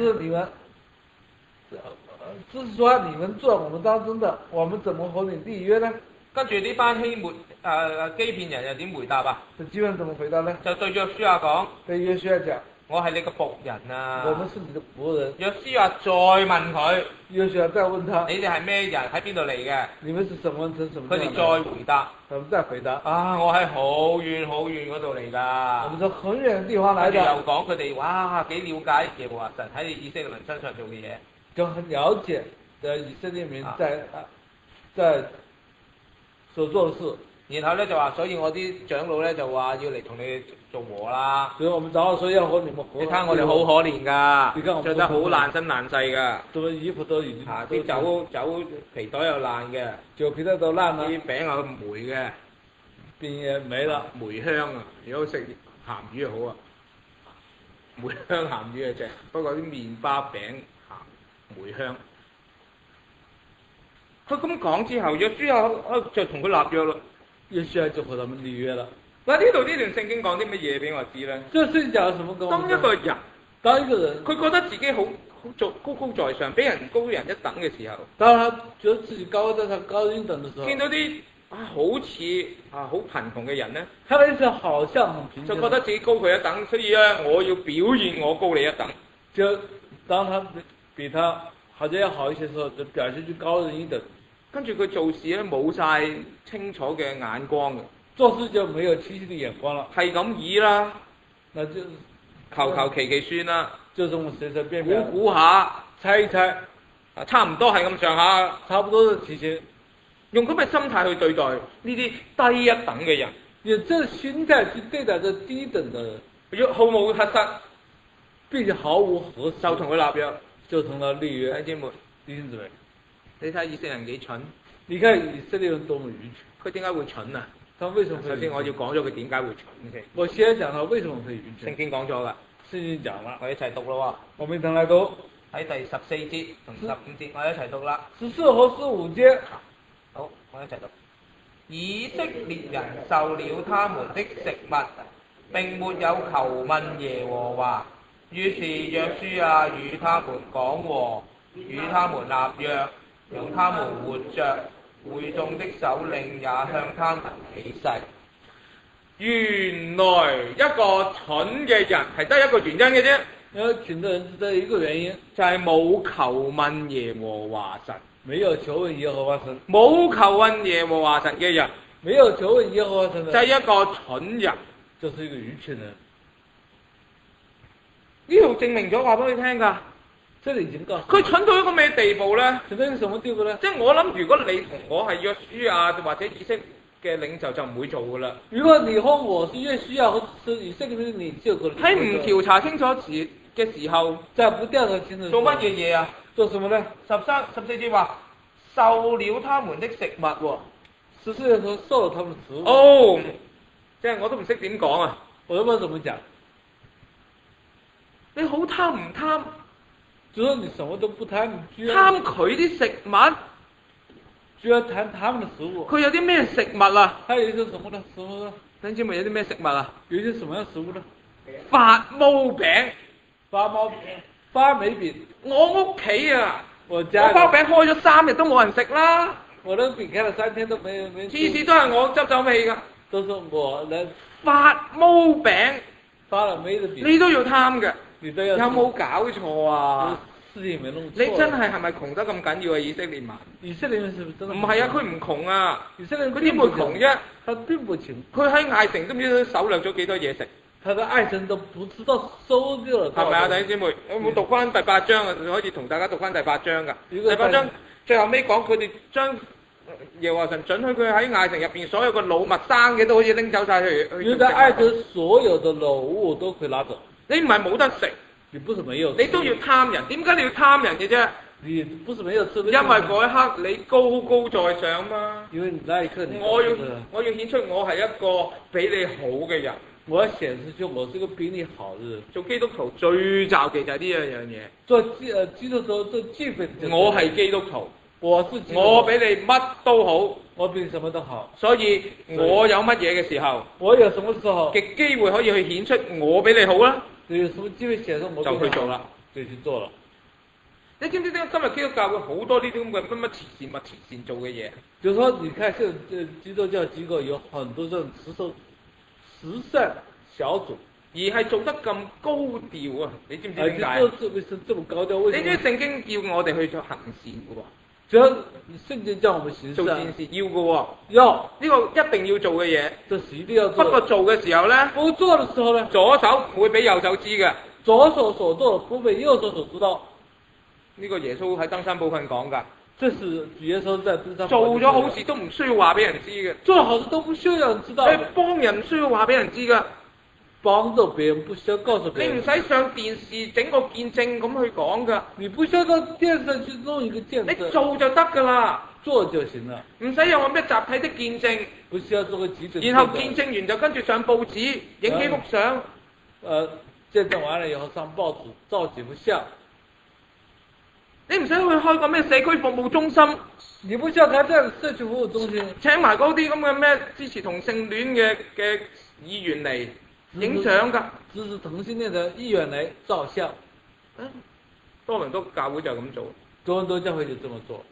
是說你們做我們當中的，我們怎麼和你立約呢？ 跟住呢班基遍人又點回答啊？ 這基本怎麼回答呢？ 就對約書亞講： 對約書亞講， 我係你個僕人啊！ 我們是你的僕人。 約書亞再問佢： 約書亞再問他： 你哋係咩人？喺邊度嚟嘅？ 你們是什麼人？什麼？ 佢哋再回答。 他們再回答： 我喺好遠好遠嗰度嚟㗎。 我們從很遠嘅地方來的。 又講佢哋哇幾了解耶和華神喺你以色列人身上做嘅嘢。 就很了解的以色列民在所做的事。 然後咧就話，所以我啲長老咧就話要嚟同你做和啦。 所以我們長老說要和你們和。 你睇我哋好可憐㗎，著得好爛身爛世㗎。 做衣服都已經。 啲酒皮袋又爛嘅。 酒皮袋都爛啦。 啲餅又霉嘅。 餅也沒了。 梅香啊！如果食鹹魚就好啊。梅香鹹魚啊正，不過啲麵包餅鹹梅香。佢咁講之後，約書亞就同佢立約咯。 約書亞就和他們立約了。 嗱，呢度呢段聖經講啲乜嘢俾我知咧？ 這聖經講什麼？ 當一個人，佢覺得自己好高高在上，比人高人一等嘅時候， 當他覺得自己高在他高人一等嘅時候， 見到啲好似好貧窮嘅人咧， 看到一些好像很貧窮， 就覺得自己高佢一等，所以咧我要表現我高你一等。 就當他比他好像要好一些時候，就表現出高人一等。 跟住佢做事咧冇晒清楚嘅眼光嘅， 做事就沒有清晰的眼光了， 係咁意啦， 那就求其算啦， 就這麼隨隨便便估下， 猜一猜， 差唔多係咁上下， 差不多的體型， 用咁嘅心態去對待呢啲低一等嘅人， 以這心態去對待這低等的人， 若毫無核實， 並且毫無核實， 就同佢立約， 就同他立約。 弟兄姊妹， 弟兄姊妹， 你睇以色列人幾蠢？ 你看以色列人多麼愚蠢， 佢點解會蠢啊？ 他為什麼會首先我要講咗佢點解會蠢先。 我先講他為什麼會愚蠢。 聖經講咗㗎， 聖經講了， 我一齊讀咯我們一同來讀喎，喺第14節同15節，我一齊讀啦。 14和15節。 好，我一齊讀。以色列人受了他們的食物，並沒有求問耶和華，於是約書亞與他們講和，與他們立約，容他們活着。會眾的首領也向他們起誓。原來一個蠢嘅人係得一個原因嘅啫， 蠢的人只得一個原因， 就係冇求問耶和華神。 沒有求問耶和華神。 冇求問耶和華神嘅人， 沒有求問耶和華神的， 就係一個蠢人， 就是一個愚蠢人。 呢度證明咗話俾你聽㗎。 這裡已經告訴佢蠢到一個咩地步呢？ 蠢到一個什麼地步呢？ 即係我諗，如果你同我係約書亞或者以色列嘅領袖，就唔會做㗎啦。 如果你和我是約書亞或者是以色列嘅領袖， 喺唔調查清楚嘅時候， 在不調查清楚做乜嘢嘢啊？ 做什麼呢 ？14節話受了他們的食物喎。 14節說受了他們的食物。 哦，即係我都唔識點講啊！ 我都不知道怎麼講。 你好貪唔貪？ 就說你什麼都不貪， 貪佢啲食物， 居然貪他們的食物。 佢有啲咩食物啊？ 他有一些什麼呢？什麼呢？ 弟兄姊妹有啲咩食物啊？ 有一些什麼樣食物呢？ 發毛餅、 發霉餅。 我屋企啊， 我包餅開咗3日都冇人食啦。 我的餅開了3天都沒次次都係我執走味㗎。 都是我來發毛餅， 發了霉的餅。 你都要貪嘅。 你都要有冇搞錯啊？ 事情沒弄錯。 你真係咪窮得咁緊要啊？以色列民？ 以色列人是不是真的？ 唔係啊，佢唔窮啊。 以色列人佢點會窮啫？ 他並不窮。 佢喺艾城都唔知搜掠咗幾多嘢食。 他在艾城都不知道收咗了。 係咪啊，弟兄姊妹？我冇讀翻第8章啊，可以同大家讀翻第8章㗎。第8章最後尾講佢哋將耶和華神准許佢喺艾城入邊所有嘅老物生嘅都好似拎走晒去。 因為在艾城所有的老物都可以拿走。 你唔係冇得食。 你不是沒有， 你都要貪人，點解你要貪人嘅啫？ 你不是沒有吃，因為嗰一刻你高高在上嘛。 因為你那一刻你我要顯出我係一個比你好嘅人。 我要顯示出我是一個比你好嘅人。 做基督徒最詐忌就係呢一樣嘢。 做基督徒最忌諱。 我係基督徒， 我是基督徒， 我比你乜都好， 我比你什麼都好。 所以我有乜嘢嘅時候， 我有什麼時候極機會可以去顯出我比你好啦。 有什麼機會顯示我就去做啦， 就去做了。 你知唔知今日基督教會好多呢啲咁嘅乜慈善做嘅嘢？ 就是說，你看現在基督教機構有很多這種慈善小組， 而係做得咁高調啊！你知唔知點解？ 為什麼這麼高調？ 你知唔知聖經叫我哋去做行善嘅喎？ 只要聖經叫我們行善， 做善事要嘅喎， 要呢個一定要做嘅嘢。 這是一定要做。 不過做嘅時候呢， 不做嘅時候呢， 左手唔會俾右手知嘅。 左手所做不被右手所知道。 呢個耶穌喺登山寶訓講㗎。 這是耶穌在登山寶訓做咗好事都唔需要話俾人知嘅。 做好事都不需要人知道。 你幫人唔需要話俾人知㗎。 幫助別人不需要告訴別人。 你唔使上電視整個見證咁去講㗎。 你不需要到電視上去弄一個見證。 你做就得㗎啦。 做就行了。 唔使有話咩集體的見證。 不需要做個集體。 然後見證完就跟住上報紙影幾幅相。 見證完了以後上報紙照幾幅相。 你唔使去開個咩社區服務中心。 你不需要開這樣社區服務中心。 請埋嗰啲咁嘅咩支持同性戀嘅議員嚟影相㗎。 支持同性戀嘅議員嚟照相。 多倫多教會就咁做。 多倫多教會就這麼做。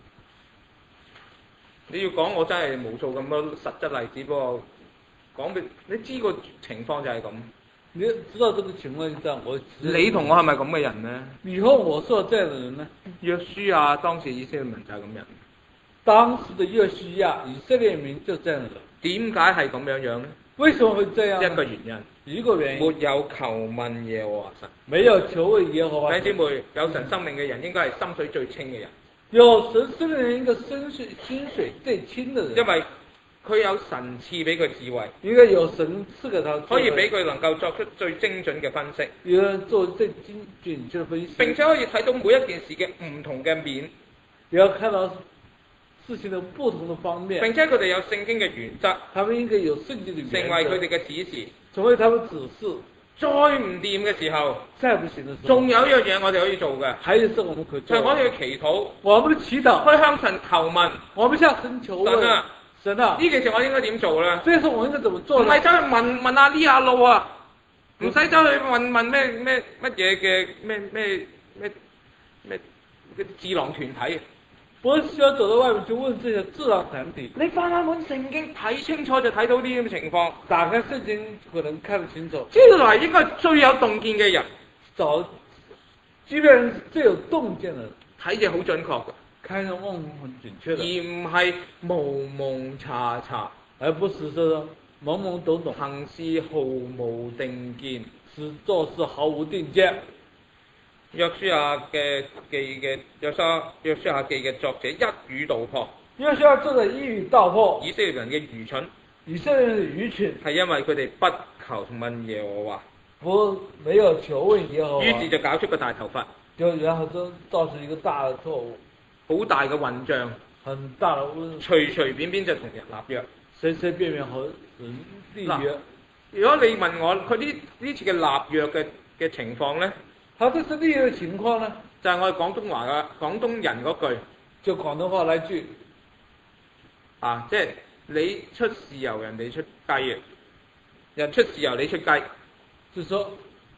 你要講我真係無數咁多實質例子，不過講俾你知個情況就係咁。 你知道這個情況就這樣， 你同我係咪咁嘅人呢？ 以後我是這樣的人呢？ 約書亞當時以色列民就係咁人。 當時的約書亞以色列民就這樣的。 點解係咁樣呢？ 為什麼會這樣？ 一個原因。 一個原因。 沒有求問耶和華神。 沒有求問耶和華神。 弟兄姊妹，有神生命嘅人應該係心水最清嘅人。 有神赐的人一個薪水最輕的人， 因為佢有神賜俾佢智慧， 應該有神賜給他智慧， 可以俾佢能夠作出最精準嘅分析， 有人做最精準確分析， 並且可以睇到每一件事嘅唔同嘅面， 也要看到事情的不同的方面， 並且佢哋有聖經嘅原則， 他們應該有聖經的原則， 成為佢哋嘅指示。 成為他們指示。 再唔掂嘅時候， 再不行的時候， 仲有一樣嘢我哋可以做嘅， 還有一事我們可以做， 就係可以去祈禱， 我們的祈禱， 去向神求問， 我們向神求問， 神啊， 神啊， 呢件事我應該點做咧？ 這事我應該怎麼做呢？ 唔係走去問阿呢阿路啊，唔使走去問咩乜嘢嘅咩嗰啲智囊團體。 不是需要走到外面去問這些智囊團體。 你翻開本聖經睇清楚就睇到呢啲咁嘅情況。 打開聖經可能看得清楚。 呢個係應該最有洞見嘅人， 基本上最有洞見的人， 睇嘢好準確嘅， 看着問很準確的， 而唔係蒙蒙查查， 而不是說懵懵懂懂， 行事毫無定見， 是做事毫無定見。 約書亞記嘅作者一語道破。 約書亞作者一語道破以色列人嘅愚蠢， 以色列人的愚蠢係因為佢哋不求問耶和華， 沒有求問耶和華， 於是就搞出個大頭髮， 然後就造成一個大的錯誤， 好大嘅混帳， 很大的問題， 隨便就同人立約， 隨便和人立約。 如果你問我佢呢次嘅立約嘅情況咧？ 他這次立約的情況呢？ 就係我哋廣東人嗰句， 就廣東話來句， 即係你出豉油，人哋出雞啊，人出豉油，你出雞， 就說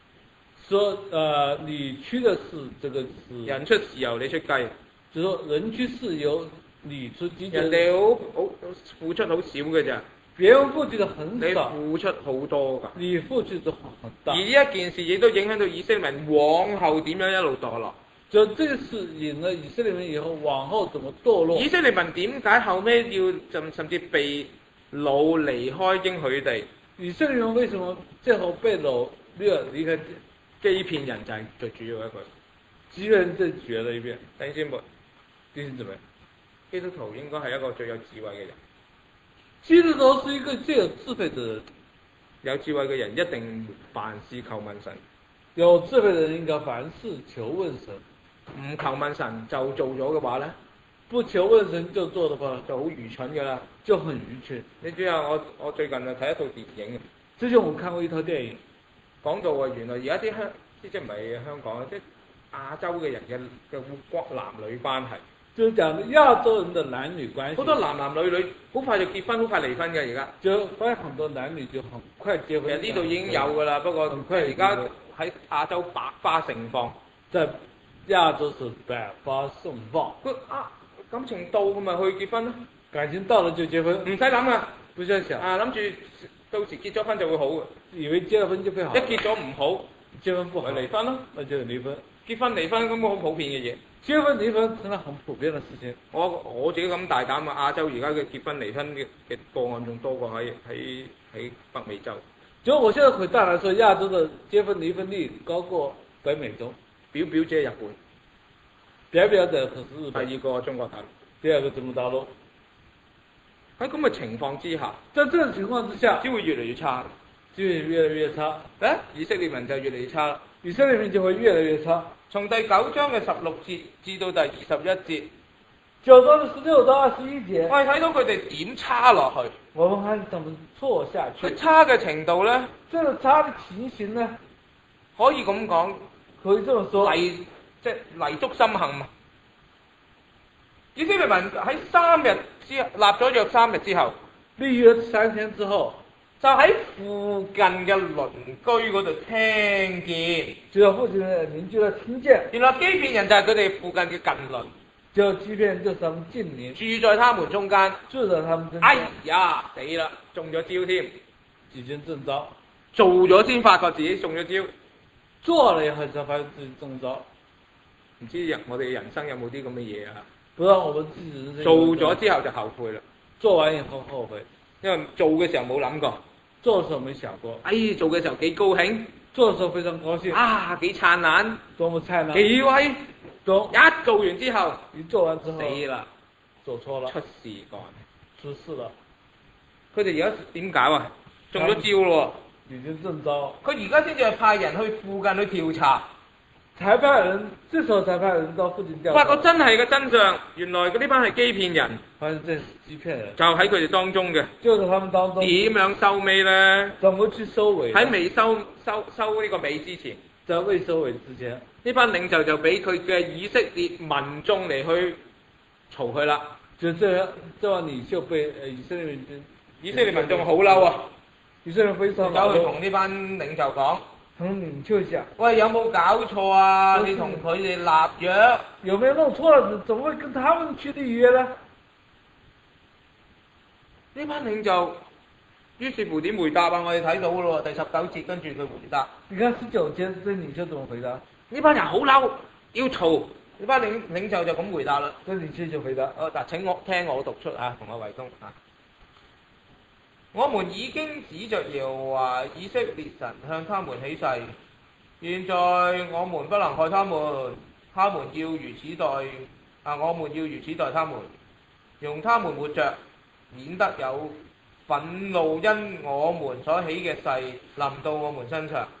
你出的是這個是人出豉油，你出雞， 就說人出豉油，你出雞， 人哋好付出好少嘅咋。 別人付出的很少， 你付出好多㗎， 你付出的很大。 而呢一件事亦都影響到以色列人往後點樣一路墮落。 就這個事引了以色列人以後往後怎麼墮落？ 以色列民點解後尾要甚至被擄離開應許地？ 以色列人為什麼最後被擄離開？ 欺騙人就係最主要一個。 欺騙人最絕了一遍。 弟兄姊妹， 弟兄姊妹， 基督徒應該係一個最有智慧嘅人。 基督徒是一個最有智慧的人。 有智慧嘅人一定凡事求問神。 有智慧的人應該凡事求問神。 唔求問神就做咗嘅話咧， 不求問神就做的話就好愚蠢㗎啦， 就很愚蠢。 你知啊，我最近啊睇一套電影， 之前我看過一套電影， 講到啊原來而家啲即係唔係香港，即係亞洲嘅人嘅男女關係， 就是講亞洲人的男女關係。 好多男女好快就結婚，好快離婚嘅而家。 就發現很多男女就很快結婚。 其實呢度已經有㗎啦，不過而家喺亞洲百花盛放。 在亞洲是百花盛放。 感情到咁咪去結婚咯。 感情到了就結婚， 唔使諗啊， 不需要想。 諗住到時結咗婚就會好嘅。 以為結了婚就會好。 一結咗唔好， 結婚不好， 咪離婚咯。 那就離婚。 結婚離婚咁好普遍嘅嘢。 結婚離婚成了很普遍的事情。 我自己咁大膽啊，亞洲而家嘅結婚離婚嘅個案仲多過喺北美洲。 就我現在很大膽說，亞洲的結婚離婚率高過北美洲。 表姐日本， 表者可是日本。 第二個中國大陸， 第二個中國大陸。 喺咁嘅情況之下， 在這種情況之下， 只會越嚟越差， 就會越來越差。 以色列民就越嚟越差啦。 以色列民就會越來越差。 從第9章嘅16節至到第21節 ，9章的16到21節， 我哋睇到佢哋點差落去。 我們看怎麼錯下去。 佢差嘅程度咧， 這個差的情形呢， 可以咁講， 可以這麼說， 即係泥足深陷啊！以色列民喺3日之後立咗約3日之後， 立約3天之後， 就喺附近嘅鄰居嗰度聽見， 就喺附近嘅鄰居嗰度聽見， 原來基遍人就係佢哋附近嘅近鄰， 就基遍就是他們近鄰， 住在他們中間， 住在他們中間。 哎呀，死啦，中咗招添， 已經中招， 做咗先發覺自己中咗招， 做了以後才發現自己中招。 唔知我哋人生有冇啲咁嘅嘢啊？ 不知道我們自己人生做咗之後就後悔啦， 做完以後後悔， 因為做嘅時候冇諗過， 做嘅時候沒想過， 做嘅時候幾高興， 做的時候非常高興， 啊幾燦爛， 多麼燦爛， 幾威， 一做完之後做完之後死啦， 走錯了， 出事幹。 出事了， 佢哋而家點搞啊？中咗招咯已經中招， 喎！佢而家先至係派人去附近去調查， 才派人，這時候才派人到附近調查， 發覺真係嘅真相，原來嗰呢班係欺騙人， 發現這是欺騙人， 就喺佢哋當中嘅。 就是他們當中點樣收尾呢？ 怎麼去收尾？ 喺未收呢個尾之前， 在未收尾之前， 呢班領袖就俾佢嘅以色列民眾嚟去嘈佢啦。 就這幫領袖被以色列民眾好嬲啊！ 以色列非常走去同呢班領袖講， 同領袖講， 喂，有冇搞錯啊？你同佢哋立約， 有沒有弄錯了？怎麼會跟他們去立約呢？ 呢班領袖於是乎點回答啊？我哋睇到咯，第19節跟住佢回答。 你看19節，這領袖怎麼回答？ 呢班人好嬲，要嘈。呢班領袖就咁回答啦。 這領袖就回答： 嗱，請聽我讀出啊，同阿衛東啊。我們已經指着耶和華以色列神向他們起誓，現在我們不能害他們，我們要如此待他們，容他們活着，免得有憤怒因我們所起嘅誓臨到我們身上。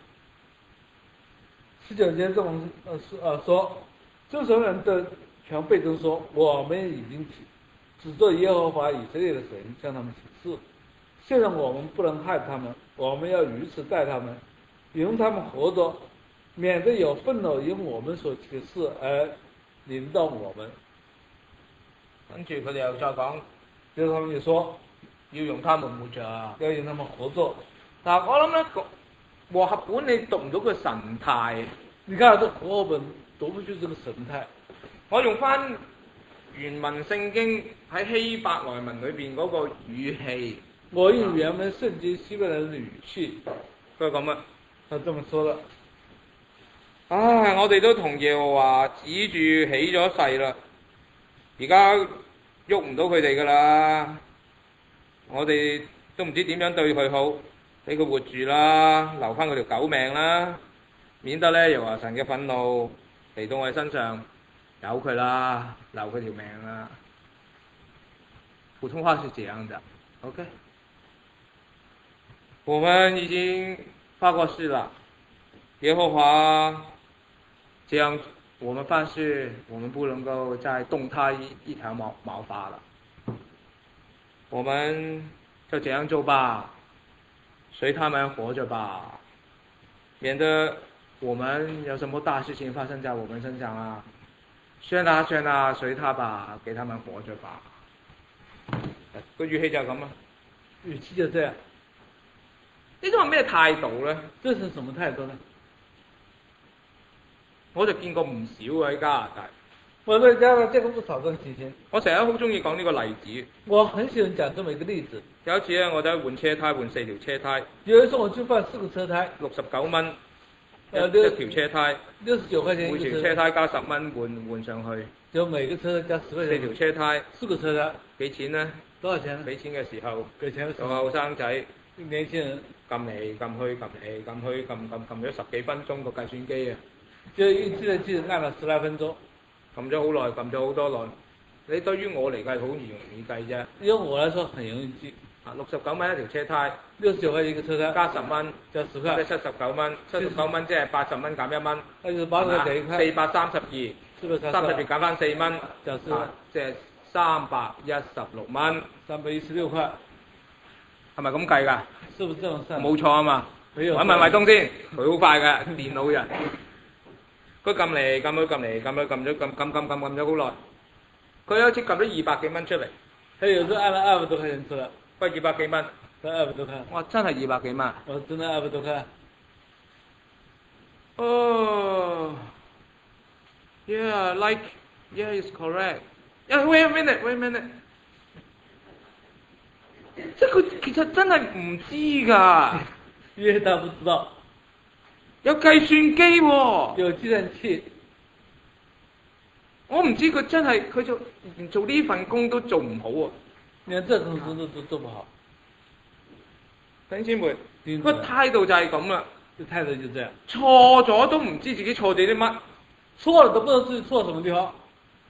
19節這麼說，這時候人的全被都說，我們已經指着耶和華以色列的神向他們起誓，現在我們不能害他們，我們要如此待他們，容他們活着，免得有憤怒因我們所起的事而臨到我們。 跟住佢哋又再講， 之後他們就說要容他們活着， 要讓他們活着。 嗱，我諗咧和合本你讀唔到個神態。 你看這和合本讀不出這個神態。 我用翻原文聖經喺希伯來文裏邊嗰個語氣。 我用原文聖經希伯來文的語氣。 佢係咁啊， 他這麼說的。 唉，我哋都同耶和華指住起咗誓啦，而家喐唔到佢哋噶啦，我哋都唔知點樣對佢好，俾佢活住啦，留翻佢條狗命啦，免得咧耶和華神嘅憤怒嚟到我哋身上，由佢啦，留佢條命啦。普通話是這樣的 ，OK？我們已經發過誓了，耶和華這樣我們發誓，我們不能夠再動他一條毛髮了，我們就這樣做吧，隨他們活着吧，免得我們有什麼大事情發生在我們身上啊！算啦，隨他吧，給他們活着吧。個語氣就係咁啊， 語氣就這樣。 呢種係咩態度呢？ 這是什麼態度呢？ 我就見過唔少喺加拿大。 我在加拿大見過不少這種情形。 我成日好中意講呢個例子。 我很喜歡講這麼一個例子。有一次咧，我喺換車胎，換4條車胎。 有一次我去換4個車胎 ，69蚊一條車胎 ，69塊錢一個車胎。 每條車胎加10蚊換上去。 就每個車胎加10塊錢。 4條車胎 ，4個車胎。 幾錢呢？ 多少錢呢？ 俾錢嘅時候， 給錢嘅時候， 個後生仔， 年輕人撳嚟撳去，撳咗10幾分鐘個計算機啊！ 就一記得按了10來分鐘， 撳咗好耐，撳咗好多耐。你對於我嚟計好容易計啫。 因為我來說很容易記。 69蚊一條車胎 ，69塊一個車胎， 加10蚊， 加10塊， 即係79蚊，79蚊即係80蚊減1蚊， 那就是80塊減1塊 ，432，30減翻4蚊， 就4蚊， 即係316蚊 ，316塊， 係咪咁計㗎？ 是不是這樣算？ 冇錯啊嘛，揾問衛東先，佢好快㗎，電腦人，佢撳嚟撳去撳嚟撳去撳咗好耐，佢有一次撳咗200幾蚊出嚟， 他有時候按了200多塊錢出來， 喂200幾蚊， 得200多塊， 哇真係200幾蚊， 我真係200多塊。 哦，yeah it's correct. Yeah, wait a minute. 即係佢其實真係唔知㗎， 因為他不知道， 有計算機喎， 有計算器， 我唔知佢真係佢就連做呢份工都做唔好喎， 連這份工都做不好。 弟兄姊妹，個態度就係咁啦。 这态度就这樣， 錯咗都唔知自己錯咗啲乜。 錯了都不知道自己錯什麼地方。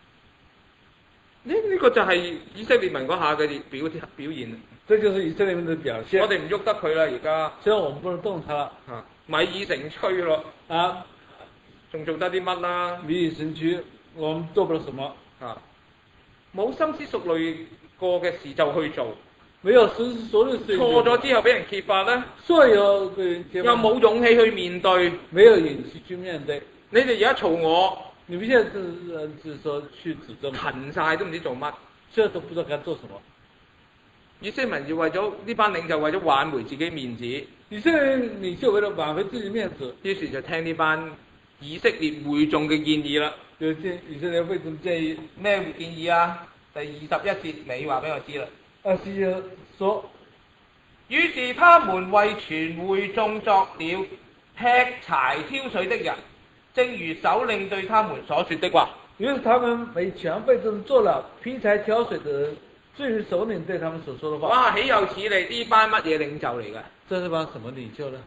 呢個就係以色列民嗰下嘅表現。 這就是以色列人的表現。 我哋唔喐得佢啦，而家雖然我們不能動他了， 米已成炊咯， 啊， 仲做得啲乜啦？ 米已成炊，我們做不了什麼。 冇深思熟慮過嘅事就去做， 沒有深思熟慮事， 錯咗之後俾人揭發咧， 錯以後被人揭發， 又冇勇氣去面對， 沒有勇氣去面對。 你哋而家嘈我， 你們現在是說去指證， 騰晒都唔知做乜， 這都不知道該做什麼。 以色列民要為咗呢班領袖為咗挽回自己面子， 以色列領袖為了挽回自己面子， 於是就聽呢班以色列會眾嘅建議啦。 有啲以色列會眾建議咩建議啊？第21節你話俾我知啦。 21說， 於是他們為全會眾作了劈柴挑水的人，正如首領對他們所說的話。 於是他們為全會眾做了劈柴挑水的人，正如首領對他們所說的話。 哇！豈有此理！呢班乜嘢領袖嚟㗎？ 這是班什麼領袖呢？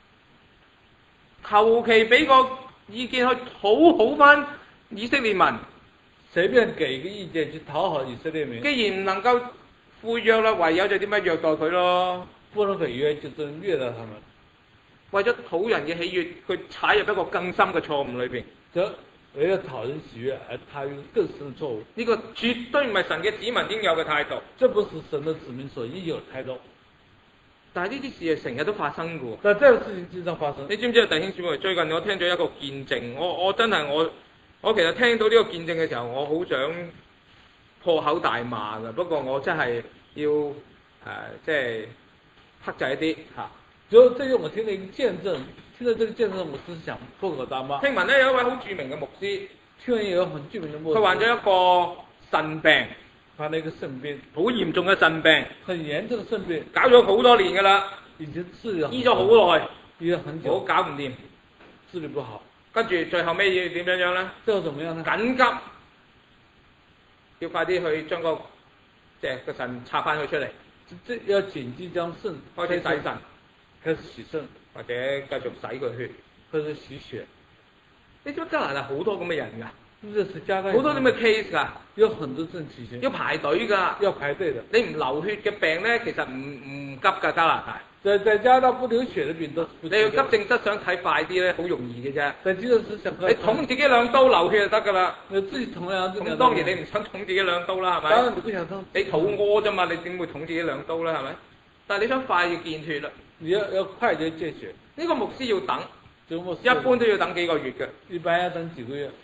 求其俾個意見去討好翻以色列民， 隨便給一個意見去討好以色列民。 既然唔能夠悔約啦，唯有就點樣虐待佢咯。 不能悔約就真虐待他們。 為咗討人嘅喜悅，佢踩入一個更深嘅錯誤裏邊。 則為了討人喜悅而踏入更深的錯誤。 呢個絕對唔係神嘅子民應有嘅態度。 這不是神的子民所應有的態度。 但係呢啲事係成日都發生嘅喎。 但這個事情經常發生。 你知唔知啊，弟兄姊妹？最近我聽咗一個見證，我真係我其實聽到呢個見證嘅時候，我好想破口大罵㗎。不過我真係要即係克制一啲嚇。 就這個我聽了一個見證，聽到這個見證，我是想破口大罵。 聽聞咧有一位好著名嘅牧師， 聽聞有一個很著名嘅牧師， 佢患咗一個腎病， 患了一個腎病， 好嚴重嘅腎病， 很嚴重嘅腎病， 搞咗好多年㗎啦， 已經治療醫咗好耐， 醫咗很久， 我搞唔掂， 治療不好。 跟住最後尾要點樣咧？ 最後怎麼樣呢？ 緊急要快啲去將個腎拆翻佢出嚟， 這要緊急將腎開始洗腎， 開始洗腎， 或者繼續洗佢血， 或者洗血。 你知唔知加拿大好多咁嘅人㗎？ 這是加拿大好多咁嘅 case 㗎， 有很多這種情形， 要排隊㗎， 要排隊的。 你唔流血嘅病咧，其實唔急㗎，加拿大。 在加拿大不流血的病都你去急症室想睇快啲咧，好容易嘅啫。 在急症室想你捅自己兩刀流血就得㗎啦。 你自己捅兩刀。 咁當然你唔想捅自己兩刀啦，係咪？ 當然你不想捅。 你肚屙啫嘛，你點會捅自己兩刀咧？係咪？但係你想快要見血啦。 你要快就見血。 呢個牧師要等， 一般都要等幾個月嘅。 一般要等幾個月。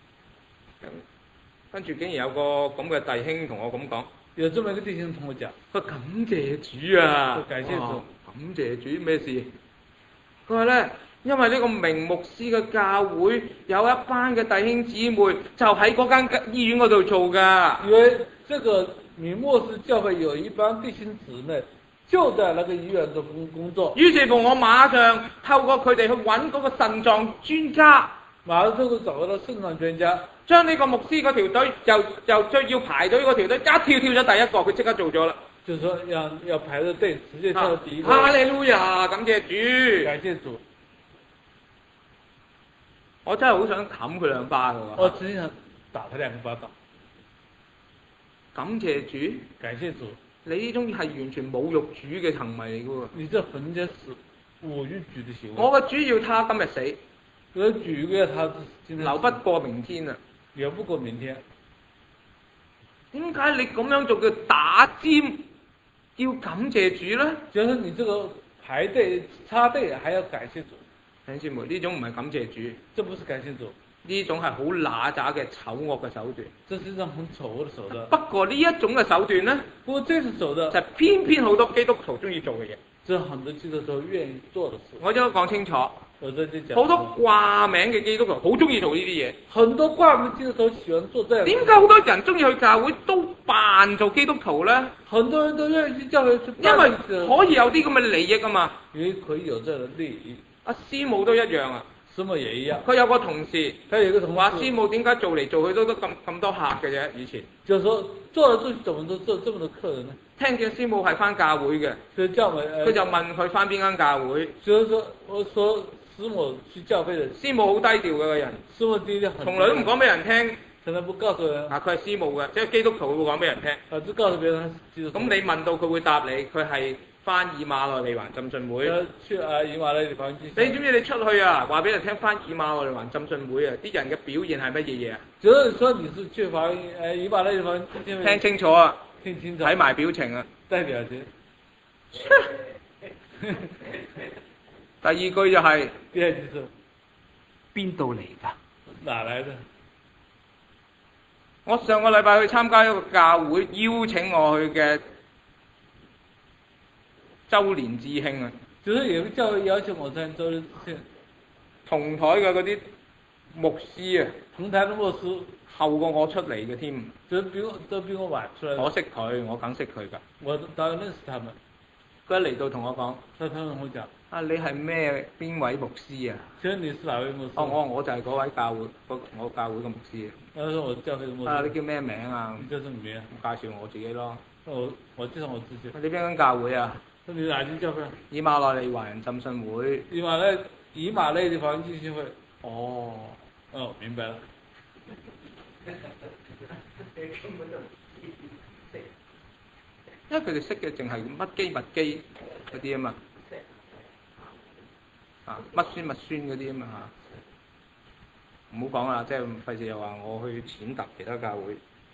跟住竟然有個咁嘅弟兄同我咁講。 有這麼一個弟兄同我講， 佢感謝主啊！ 感謝主， 感謝主咩事？佢話咧，因為呢個名牧師嘅教會有一班嘅弟兄姊妹就喺嗰間醫院嗰度做㗎。 因為這個名牧師教會有一班弟兄姊妹就在那個醫院度工作。 於是乎，我馬上透過佢哋去揾嗰個腎臟專家。 馬上就會找到腎臟專家，將呢個牧師嗰條隊就最要排隊嗰條隊一跳咗第一個，佢即刻做咗啦。 就是說要排着隊，直接跳到第一個。 哈利路亞，感謝主， 感謝主。 我真係好想冚佢兩巴㗎喎。 我真想打他兩個巴掌。 感謝主， 感謝主。你呢種係完全侮辱主嘅行為嚟㗎喎。 你這完全是侮辱主的行為。 我嘅主要他今日死。 我主要他留不過明天啊！ 留不過明天。 點解你咁樣做嘅打尖要感謝主咧？ 就是你這個排隊插隊還要感謝主。 弟兄姊妹，呢種唔係感謝主， 這不是感謝主， 呢種係好揦喳嘅醜惡嘅手段。 這是一種很醜惡嘅手段。 不過呢一種嘅手段咧， 不過這是手段就偏偏好多基督徒中意做嘅嘢。 這很多基督徒願意做的事。 我將講清楚。 我在這講。 好多掛名嘅基督徒好中意做呢啲嘢。 很多掛名基督徒喜歡做這樣。 點解好多人中意去教會都扮做基督徒咧？ 很多人都願意去教會去因為可以有啲咁嘅利益啊嘛。 因為可以有這樣的利益。 阿師母都一樣啊。 師母也一樣。 佢有個同事， 他有一個同事話師母點解做嚟做去都咁多客嘅啫？以前就是說做來做去怎麼都這麼多客人呢？ 聽見師母係翻教會嘅， 所以教會佢就問佢翻邊間教會。 就是說我說師母去教會的， 師母好低調嘅個人， 師母低調， 從來都唔講俾人聽。 從來不告訴人。 佢係師母嘅，即係基督徒佢會講俾人聽。 只告訴別人他是基督徒。 咁你問到佢會答你，佢係翻以馬內利環浸信會。 去以馬內利環浸信會。 你知唔知你出去啊？話俾人聽翻以馬內利環浸信會啊！啲人嘅表現係乜嘢嘢啊？ 就是說你是去以馬內利環浸信會。 聽清楚啊！ 聽清楚。 睇埋表情啊！ 睇表情。 第二句就係。 第二句是邊度嚟㗎？ 哪來的？ 我上個禮拜去參加一個教會邀請我去嘅周年致慶啊！ 就是有個教會邀請我參加周年致慶。 同台嘅嗰啲牧師啊， 同台嘅牧師後過我出嚟嘅添。 都比我晚出嚟。 我識佢，我梗識佢㗎。 我當然認識他們。 佢一嚟到同我講， 他同我講。 啊，你係咩邊位牧師啊？ 請問你是哪位牧師？ 我就係嗰位教會，我教會嘅牧師啊。 他說我教會嘅牧師。 啊，你叫咩名啊？ 你叫什麼名？ 介紹我自己咯。 我介紹我自己。 你邊間教會啊？ 你哪間教會？ 以馬內利華人浸信會。 以馬內利華人浸信會。哦，明白了。 因為佢哋識嘅淨係乜基麥基嗰啲啊嘛，乜酸嗰啲啊嘛嚇，唔好講啦，即係費事又話我去踐踏其他教會。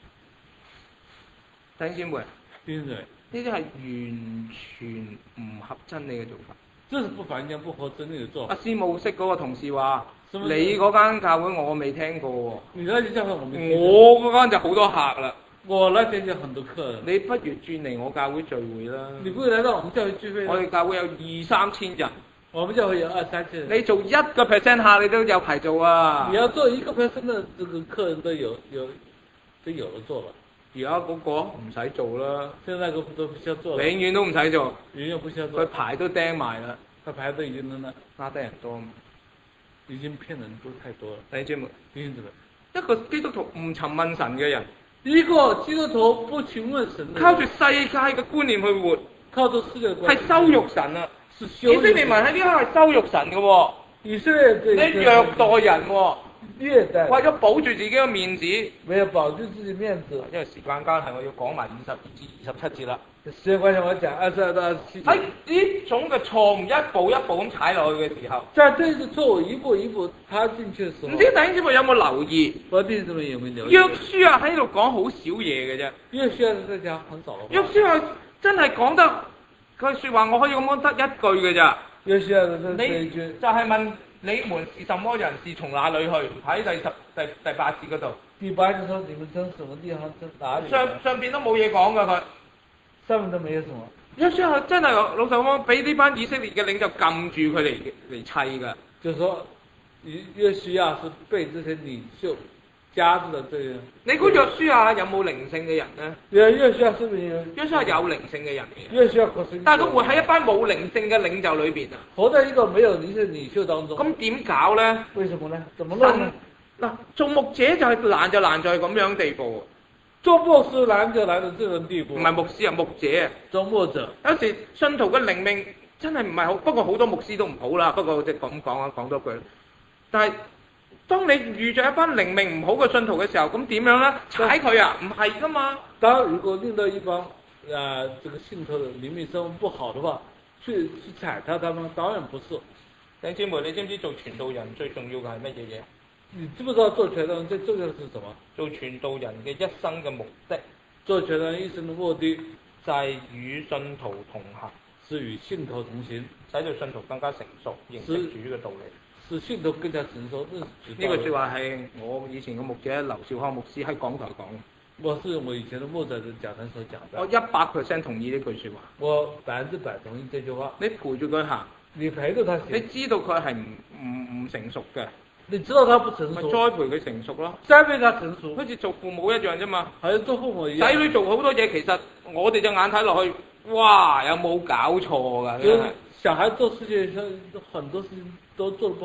弟兄姊妹，呢啲係完全唔合真理嘅做法。 這是不凡間不合真理嘅做法。 師母識嗰個同事話：你嗰間教會我未聽過喎。 你嗰間教會我未聽過。 我嗰間就好多客啦。 我那天就很多客人。 你不如轉嚟我教會聚會啦。 你不如來到我們教會聚會。 我哋教會有2-3千人。 我們教會有2-3千人。 你做1%客你都有排做啊。 你要做1%的這個客人都有得做了。 而家嗰個唔使做啦。 現在嗰個都不需要做了。 永遠都唔使做。 永遠不需要做。 佢牌都釘埋啦。 佢牌都已經扔啦。 呃得人多。 已經騙人都太多了。 弟兄姊妹。 一個基督徒唔尋問神嘅人。 一個基督徒不詢問神， 靠住世界嘅觀念去活， 靠住世界觀念係羞辱神啊！以色列民喺呢刻係羞辱神嘅喎， 以色列你虐待人喎， 虐待， 為咗保住自己嘅面子， 為了保住自己面子， 因為時間關係，我要講埋22至27節啦。 時間關係，我講22到27節。 喺呢種嘅錯誤一步一步咁踩落去嘅時候， 在這個錯誤一步一步踏進去嘅時候，唔知弟兄姊妹有冇留意？ 我弟兄姊妹有冇留意？ 約書亞喺度講好少嘢嘅啫。 約書亞在講很少嘅話。 約書亞真係講得句説話，我可以咁講得一句嘅咋。 約書亞就係一句。 你就係問你們是什麼人，是從哪裡去？喺第8節嗰度。 第8節說你們從什麼地方，從哪裡？ 上邊都冇嘢講㗎佢。 上面都沒有什麼。 約書亞真係老實講，俾呢班以色列嘅領袖撳住佢嚟砌㗎。 就是說，約書亞是被這些領袖加住的這樣。 你估約書亞有冇靈性嘅人呢？ 約書亞是不是有？ 約書亞有靈性嘅人嚟嘅。 約書亞確實。但係佢活喺一班冇靈性嘅領袖裏邊啊。 活在一個沒有靈性領袖當中。 咁點搞呢？ 為什麼呢？怎麼弄呢？ 嗱，做牧者就係難就難在咁樣地步。 做牧師難就難到這種地步。 唔係牧師啊，牧者啊。 做牧者。 有時信徒嘅靈命真係唔係好，不過好多牧師都唔好啦。不過即係咁講啊，講多句。但係當你遇着一班靈命唔好嘅信徒嘅時候，咁點樣咧？踩佢啊？唔係噶嘛。 當如果令到一幫這個信徒的靈命生活不好的話，去踩踏他們，當然不是。 弟兄姊妹，你知唔知做傳道人最重要嘅係乜嘢嘢？ 你知不知道做傳道人最重要的是什麼？ 做傳道人嘅一生嘅目的， 做傳道人一生的目的就係與信徒同行， 是與信徒同行， 使到信徒更加成熟，認識主嘅道理， 使信徒更加成熟，認識主。 呢句説話係我以前嘅牧者劉少康牧師喺講台講嘅。 我是我以前的牧者嘅講台所講的。 我100%同意呢句説話。 我100%同意這句話。 你陪住佢行， 你陪着他行， 你知道佢係唔成熟嘅。 你知道他不成熟， 咪栽培佢成熟咯。 栽培他成熟， 好似做父母一樣啫嘛。 係做父母一樣。 仔女做好多嘢，其實我哋隻眼睇落去，哇，有冇搞錯㗎？ 就是小孩做事情，很多事情都做得不好，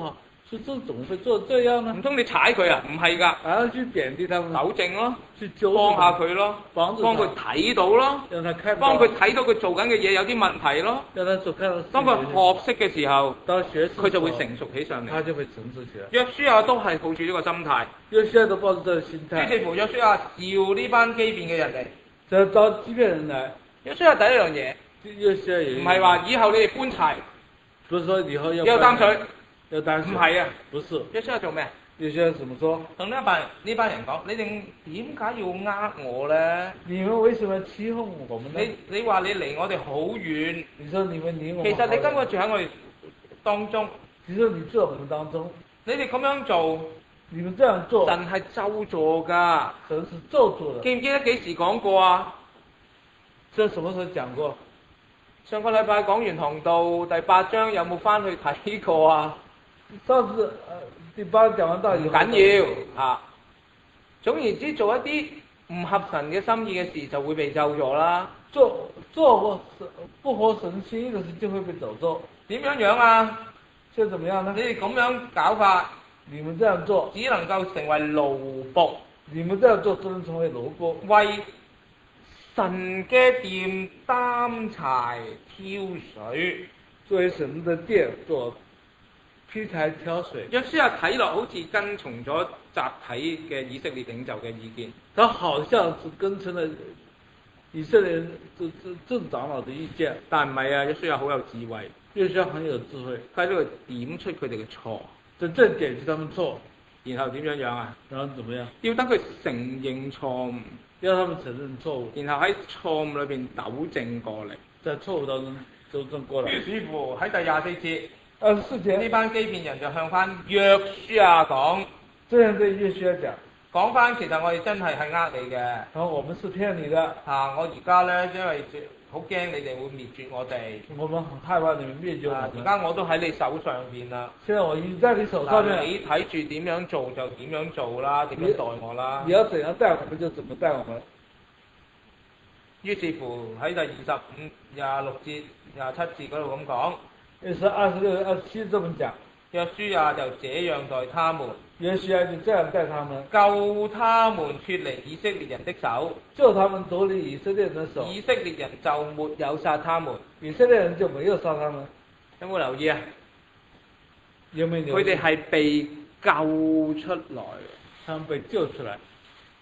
是怎麼會做這樣呢？ 唔通你踩佢啊？唔係㗎， 還要去貶低他們， 糾正咯， 去糾幫下正佢咯， 幫助幫佢睇到咯， 讓他看到， 幫佢睇到佢做緊嘅嘢有啲問題咯。 讓他所看到。 當佢學識嘅時候， 當學識佢就會成熟起上嚟。 他就會成熟起來。 約書亞都係抱住呢個心態。 約書亞都抱住這個心態。 於是乎，約書亞召呢班基遍嘅人嚟。 就招基遍人嚟。 約書亞第一樣嘢， 約書亞也唔係話以後你哋搬柴， 不是說以後要擔水， 要擔水。 唔係啊， 不是。 約書亞做咩？ 約書亞怎麼說？ 同呢班人講，你哋點解要呃我咧？ 你們為什麼欺哄我們呢？ 你話你離我哋好遠。 你說你們離我們好遠。 其實你根本住喺我哋當中。 其實你住喺我們當中。 你哋咁樣做， 你們這樣做， 神係咒詛㗎。 神是咒詛的。 記唔記得幾時講過啊？ 這什麼時候講過？ 上個禮拜講完堂道第8章，有冇翻去睇過啊？ 上次第8講完道以後， 唔緊要啊。總言之，做一啲唔合神嘅心意嘅事，就會被咒詛啦。 做不合神心意嘅事，就會被咒詛。 點樣啊？ 就怎麼樣呢？ 你哋咁樣搞法， 你們這樣做， 只能夠成為奴僕。 你們這樣做，只能成為奴僕。 為神嘅殿擔柴挑水， 為神的殿做劈柴挑水。 約書亞睇落好似跟從咗集體嘅以色列領袖嘅意見， 他好像是跟從了以色列眾長老的意見， 但唔係啊！約書亞好有智慧， 約書亞很有智慧， 佢喺度點出佢哋嘅錯， 就正點出他們錯， 然後點樣啊？ 然後怎麼樣？ 要等佢承認錯誤， 要他們承認錯誤， 然後喺錯誤裏邊糾正過嚟， 在錯誤當中糾正過來。 於是乎喺第24節 ，24節呢班基遍人就向翻約書亞講， 這樣對約書亞講翻其實我哋真係呃你嘅， 然後我們是騙你的， 我而家咧因為好驚你哋會滅絕我哋， 我們很害怕你們滅絕我們。 而家我都喺你手上邊啦， 現在我已經在你手上面， 你睇住點樣做就點樣做啦，點樣待我啦。 你要怎樣待我們就怎麼待我們。 於是乎喺第25、26節、27節嗰度咁講， 於是26、27這麼講。 約書亞就這樣待他們， 約書亞就這樣待他們， 救他們脫離以色列人的手， 救他們脫離以色列人的手， 以色列人就沒有殺他們， 以色列人就沒有殺他們。 有冇留意啊？ 有沒有留意？ 佢哋係被救出來， 他們被救出來，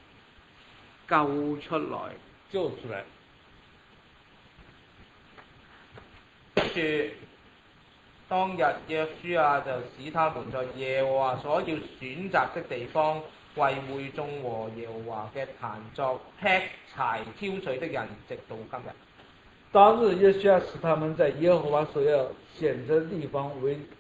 救出來， 救出來。 跟住當日約書亞就使他們在耶和華所要選擇的地方，為會眾和耶和華嘅壇作劈柴挑水的人，直到今日。 當日約書亞使他們在耶和華所要選擇的地方，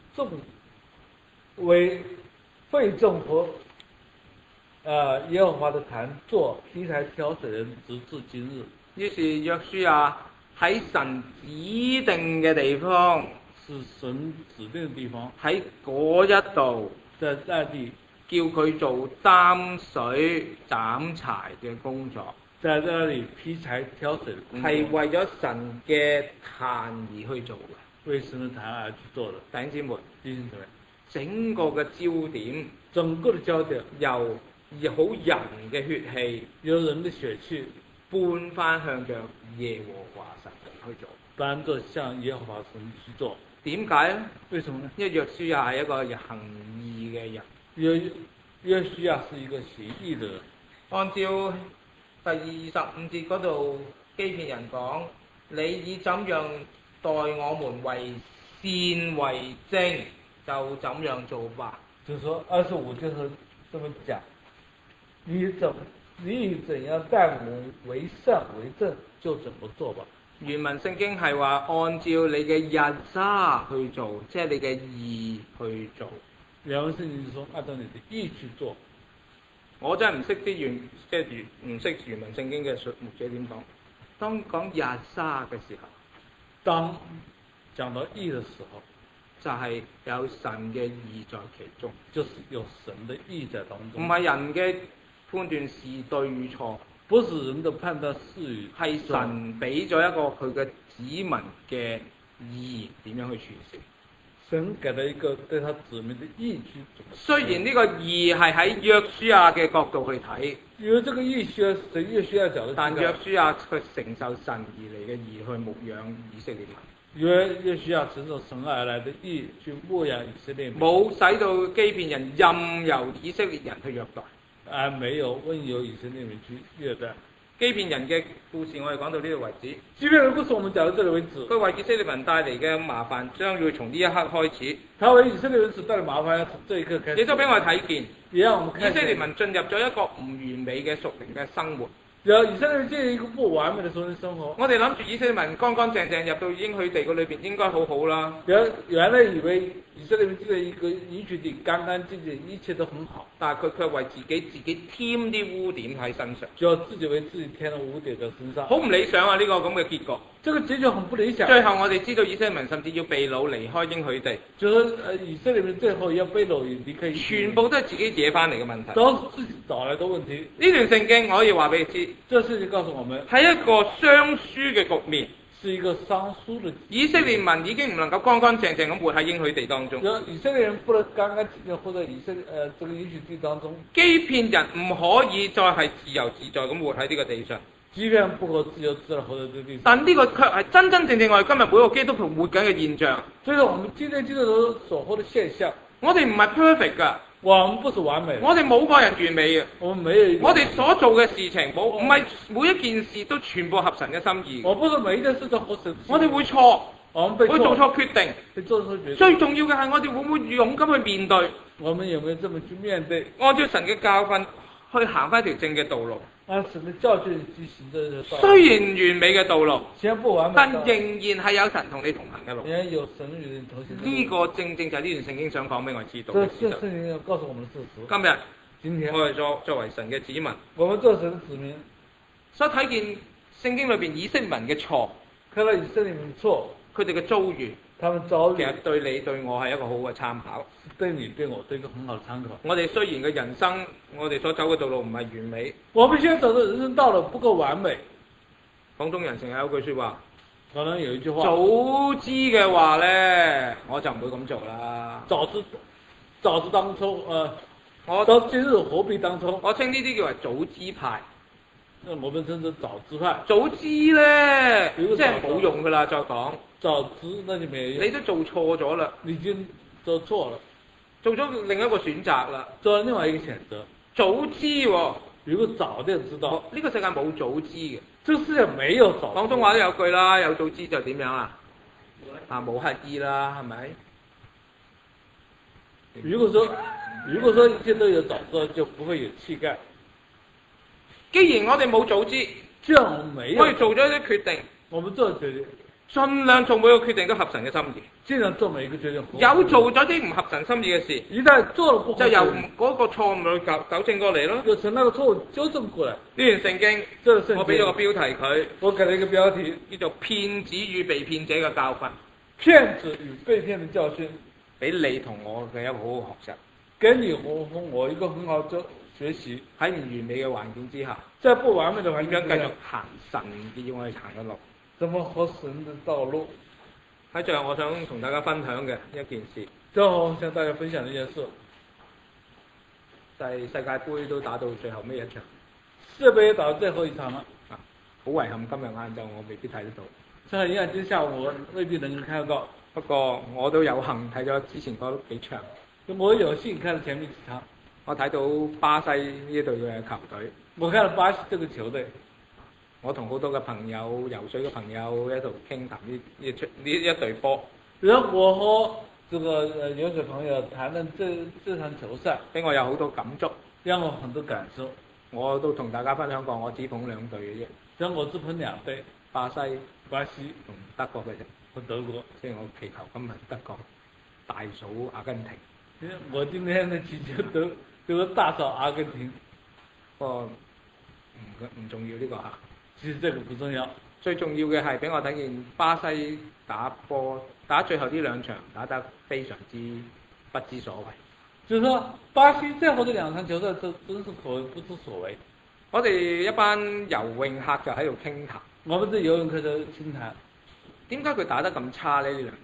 為會眾和耶和華的壇作劈柴挑水的人，直至今日。 於是約書亞喺神指定嘅地方， 是神指定的地方， 喺嗰一度， 在那地叫佢做擔水斬柴嘅工作， 在那裏劈柴挑水的工作， 係為咗神嘅壇而去做嘅， 為神的壇而去做的。 弟兄姊妹， 弟兄姊妹， 整個嘅焦點， 整個的焦點由好人嘅血氣， 由人的血氣搬翻向着耶和華神去做， 搬着向耶和華神去做。 點解咧？ 為什麼呢？ 因為約書亞係一個行義嘅人。 約書亞是一個行義的人。按照第25節嗰度，基遍人講：你以怎樣待我們為善為正，就怎樣做吧。 就是說25就是這麼講，你以怎樣待我們為善為正，就怎麼做吧。 原文聖經係話按照你嘅日沙去做，即係你嘅義去做。 原文聖經就說按照你的義去做。 我真係唔識啲唔識原文聖經嘅牧者點講。當講日沙嘅時候， 當講到義嘅時候， 就係有神嘅義在其中， 就是有神嘅義在當中。 唔係人嘅判斷是對與錯。 不是人的判斷是與錯， 係神俾咗一個佢嘅子民嘅義點樣去傳承。 神給了一個對他子民的義去做。 雖然呢個義係喺約書亞嘅角度去睇， 因為這個義需要神約書亞角度去但看， 約書亞佢承受神而嚟嘅義去牧養以色列民， 因為約書亞承受神而來的義去牧養以色列民， 冇使到基遍人任由以色列人去虐待。 而沒有溫柔以色列民去虐待。 基遍人嘅故事我哋講到呢度為止。 基遍人故事我們講到這裡為止。 佢為以色列民帶嚟嘅麻煩將要從呢一刻開始。 他為以色列人所帶來麻煩要從這一刻開始。 亦都俾我哋睇見， 也讓我們看見以色列民進入咗一個唔完美嘅屬靈嘅生活。 然後以色列人進入一個不完美的屬靈生活。 我哋諗住以色列民乾乾淨淨入到應許地嗰裏邊應該好好啦。 原來以為以色列民進入一個應許地乾乾淨淨，一切都很好。 但係佢卻為自己添啲污點喺身上。 就自己為自己添了污點在身上。 好唔理想啊！呢個咁嘅結局。 這個結局很不理想。 最後我哋知道以色列民甚至要被擄離開應許地。 就是以色列民最後要被擄離開。 全部都係自己惹翻嚟嘅問題。 都是自己找來的問題。 呢段聖經我可以話俾你知， 這事情告訴我們係一個雙輸嘅局面。 是一個雙輸的。 以色列民已經唔能夠乾乾淨淨咁活喺應許地當中。 以色列人不能乾乾淨淨活在這個應許地當中。 基遍人唔可以再係自由自在咁活喺呢個地上。 基遍不可自由自在活在這個地上。 但呢個卻係真真正正我哋今日每個基督徒活緊嘅現象。 這是我們今天基督徒所活的現象。 我哋唔係 perfect 㗎。 我們不是完美。 我哋冇個人完美嘅。 我們沒有一個。 我哋所做嘅事情唔係每一件事都全部合神嘅心意。 我不是每一件事都合神。 我哋會錯。 我們會做錯決定。 會做錯決定。 最重要嘅係我哋會唔會勇敢去面對？ 我們有沒有這麼去面對？ 按照神嘅教訓去行翻條正嘅道路。 按神嘅教訓去行這條道路。 雖然完美嘅道路， 雖然不完美， 但仍然係有神同你同行嘅路。 仍然有神與你同行。 呢個正正就係呢段聖經想講俾我知道。 這聖經要告訴我們的事實。今天我哋作為神嘅子民， 我們做神的子民， 所以睇見聖經裏邊以色列民嘅錯， 看到以色列民錯， 佢哋嘅遭遇， 他們遭遇， 其實對你對我係一個好嘅參考。 對你對我都一個很好的參考。 我哋雖然嘅人生，我哋所走嘅道路唔係完美， 我們現在走的人生道路不夠完美。 廣東人成日有句説話， 可能有一句話， 早知嘅話咧，我就唔會咁做啦。 早知當初，我到今日何必當初？ 我稱呢啲叫為早知派。 我們稱之早知派。 早知咧，即係冇用噶啦，再講。 早知那就沒用。 你都做錯咗啦。 你已經做錯了。 做咗另一個選擇啦。 做另外一個選擇。 早知喎。 如果早點知道。 呢個世界冇早知嘅。 這世界沒有早知。 廣東話都有句啦，有早知就點樣啊？冇乞兒啦，係咪？ 如果說一切都有早知，就不會有乞丐。 既然我哋冇早知， 既然我們沒有， 我哋做咗一啲決定， 我們做決定， 盡量做每個決定都合神嘅心意。 盡量做每一個決定。 有做咗啲唔合神心意嘅事， 一旦做了不合， 就由嗰個錯誤去糾正過嚟咯。 就從那個錯誤糾正過來。 呢段聖經，我俾咗個標題佢， 我給了一個標題， 叫做騙子與被騙者嘅教訓。 騙子與被騙的教訓， 俾你同我嘅一個好好學習。 給你和我一個很好的學習。 喺唔完美嘅環境之下， 在不完美的環境之下， 點樣繼續行神要我哋行嘅路？ 怎麼活神的道路？ 喺最後，我想同大家分享嘅一件事。 最後，我向大家分享的一件事， 就係世界盃都打到最後尾一場。 世盃打到最後一場啦。 啊，好遺憾，今日晏晝我未必睇得到。 真係因為今下午我未必能夠看得到。 不過我都有幸睇咗之前嗰幾場。 我有幸看了前面幾場。 我睇到巴西呢隊嘅球隊。我看了巴西這個球隊。 我同好多嘅朋友、游水嘅朋友喺度傾談呢一隊波。 然後我和這個游水朋友談論這場球賽， 俾我有好多感觸， 讓我很多感受。 我都同大家分享過，我只捧兩隊嘅啫。 讓我只捧兩隊，巴西同德國嘅啫。 和德國。 即係我祈求今日德國大掃阿根廷。 我今天呢祈求德國大掃阿根廷。 不過唔重要呢個嚇。 其實這個不重要， 最重要嘅係俾我睇見巴西打波打最後呢兩場打得非常之不知所謂。 就是說巴西最後這兩場球賽真是可謂不知所謂。 我哋一班游泳客就喺度傾談。 我們啲游泳客就傾談， 點解佢打得咁差呢？呢兩場？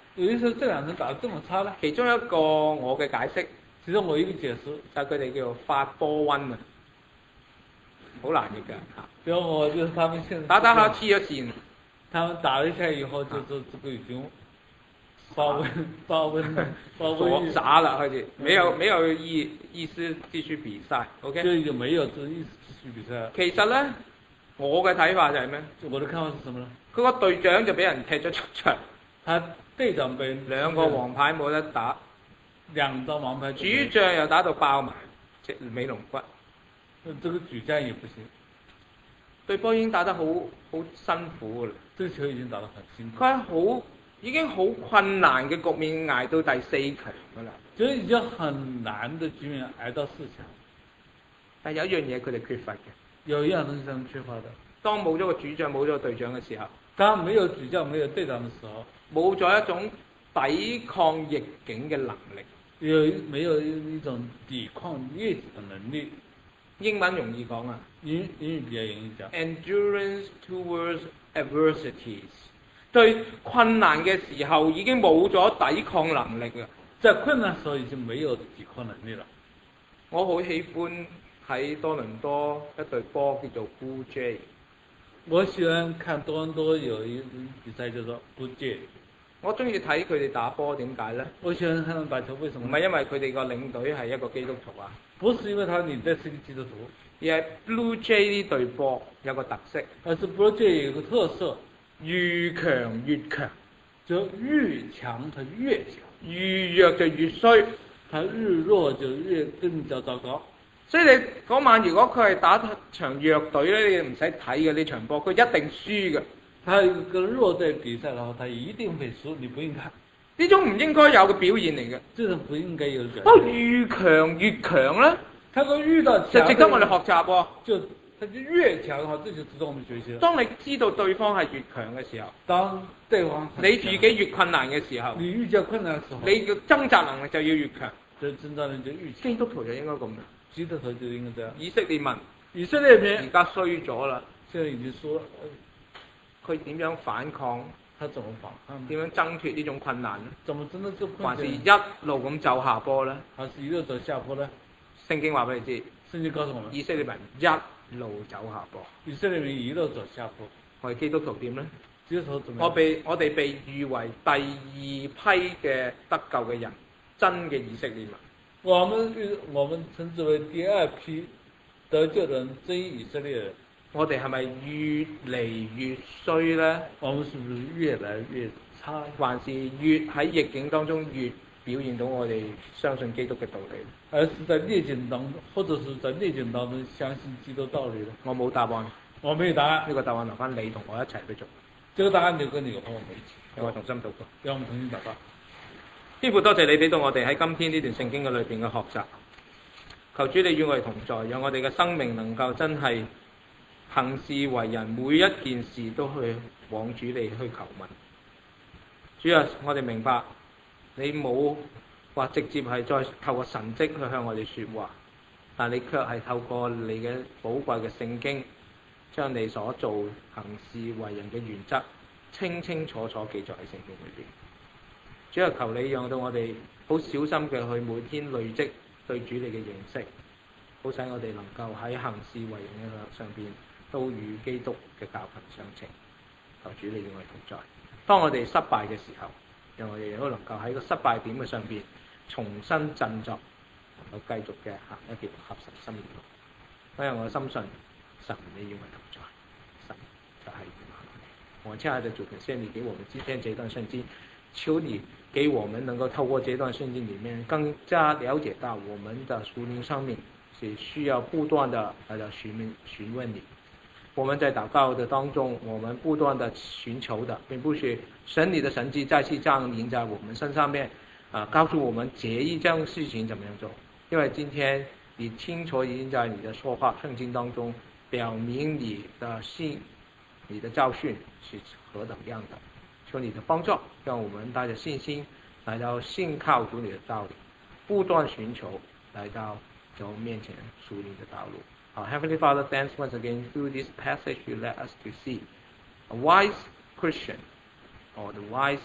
有的时候这兩人打得這麼差呢？ 其中一個我嘅解釋其中我一個解釋就係佢哋叫做發波瘟啊，好難譯㗎嚇。 比如我就是他們現在打下黐咗線， 他們打了一下以後，就這個已經發瘟傻啦開始，沒有意思繼續比賽，OK？ 就已經沒有這意思繼續比賽了。 其實咧，我嘅睇法就係咩？ 我的看法是什麼呢？ 佢個隊長就俾人踢咗出場， 他隊長被兩個黃牌冇得打， 兩張黃牌， 主將又打到爆埋，隻尾龍骨。 這個主將也不行， 對波已經打得好辛苦㗎啦。 這個球已經打得很辛苦。 佢係已經好困難嘅局面捱到第四強㗎啦。 就已經很難的局面捱到4強。 但有一樣嘢佢哋缺乏嘅， 有一樣東西他們缺乏的。 當冇咗個主將冇咗個隊長嘅時候， 當沒有主將沒有隊長的時候， 冇咗一種抵抗逆境嘅能力。 沒有一種抵抗逆境的能力。 英文容易講啊， 英語比較容易講。 Endurance towards adversities， 對困難嘅時候已經冇咗抵抗能力啦。 在困難時候已經沒有抵抗能力了。 我好喜歡喺多倫多一隊波叫做 Blue Jay。 我喜歡看多倫多有一比賽叫做 Blue Jay。 我中意睇佢哋打波，點解呢？ 我喜歡看他們打球，為什麼？ 唔係因為佢哋個領隊係一個基督徒啊。 不是因為他領隊是一個基督徒， 而係 Blue Jay 呢隊波有個特色， 而是 Blue Jay 有個特色， 愈強越強， 就愈強它越強， 愈弱就越衰， 它日弱就越更加糟糕。 所以你嗰晚如果佢係打場弱隊咧，你唔使睇嘅呢場波，佢一定輸嘅。 他一個弱隊比賽的話，他一定會輸，你不應看。 呢種唔應該有嘅表現嚟嘅。 這種不應該有嘅表現。 不過愈強越強咧， 他說遇到就值得我哋學習喎。 他就越強嘅話，這就值得我們學習。 當你知道對方係越強嘅時候， 當對方你自己越困難嘅時候， 你遇見困難嘅時候， 你嘅掙扎能力就要越強。 就掙扎能力就越強。 基督徒就應該咁樣。 基督徒就應該這樣。 以色列民， 以色列民而家衰咗啦， 現在已經輸了。 佢點樣反抗？ 他怎麼反抗？ 點樣掙脫呢種困難呢？ 怎麼真的就困難？ 還是一路咁走下坡呢？ 還是一路走下坡呢？ 聖經話俾你知， 聖經告訴我們， 以色列民一路走下坡。 以色列民一路走下坡。 我哋基督徒點呢？ 基督徒怎麼？ 我哋被譽為第二批嘅得救嘅人，真嘅以色列民。 我們稱之為第二批得救的人，真以色列人。 我哋係咪越嚟越衰呢？ 我們是不是越來越差？ 還是越喺逆境當中越表現到我哋相信基督嘅道理？ 而是在逆境當中，或者是在逆境當中相信基督道理呢？ 我冇答案。 我沒有答案。 呢個答案留翻你同我一齊去做。 這個答案留給你和我們一起。 讓我同心禱告。 讓我們同心禱告。 天父，多謝你俾到我哋喺今天呢段聖經嘅裏邊嘅學習。求主你與我哋同在，讓我哋嘅生命能夠真係行事為人，每一件事都去往主你去求問。主啊，我哋明白你冇話直接係再透過神蹟去向我哋說話，但你卻係透過你嘅寶貴嘅聖經，將你所做行事為人嘅原則清清楚楚記載喺聖經裏邊。主啊，求你讓到我哋好小心嘅去每天累積對主你嘅認識，好使我哋能夠喺行事為人嘅上邊都與基督嘅教訓相稱。求主你與我哋同在。當我哋失敗嘅時候，讓我哋亦都能夠喺個失敗點嘅上邊重新振作，能夠繼續嘅行一條合神心意路。因為我深信神你與我哋同在，神就係我親愛的主，感謝你給我們今天這段聖經，求你給我們能夠透過這段聖經裡面更加了解到我們的屬靈生命是需要不斷的來到詢問你。我們在禱告的當中，我們不斷的尋求的並不是神你的神蹟再次降臨在我們身上面，告訴我們這一件事情怎麼樣做。因為今天你清楚已經在你的說話聖經當中表明你的信，你的教訓是何等樣的。求你的幫助，讓我們帶着信心來到信靠主你的道理，不斷尋求來到主面前屬靈的道路。Heavenly Father, thanks once again through this passage you let us to see a wise Christian or the wise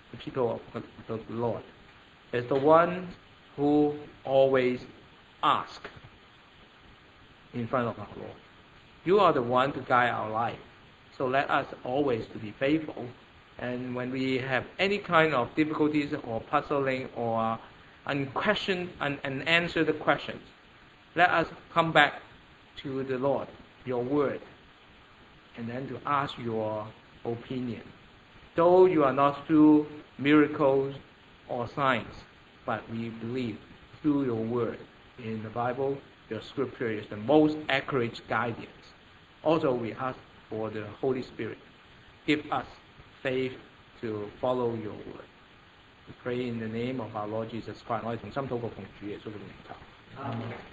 the people of the Lord, is the one who always ask in front of our Lord. You are the one to guide our life. So let us always to be faithful. And when we have any kind of difficulties or puzzling or unanswered questions, let us come back to the Lord, your word, and then to ask your opinion. Though you are not through miracles or signs, but we believe through your word in the Bible, your scripture is the most accurate guidance. Also, we ask for the Holy Spirit. Give us faith to follow your word. We pray in the name of our Lord Jesus Christ. 我哋同心禱告奉主耶穌嘅名求。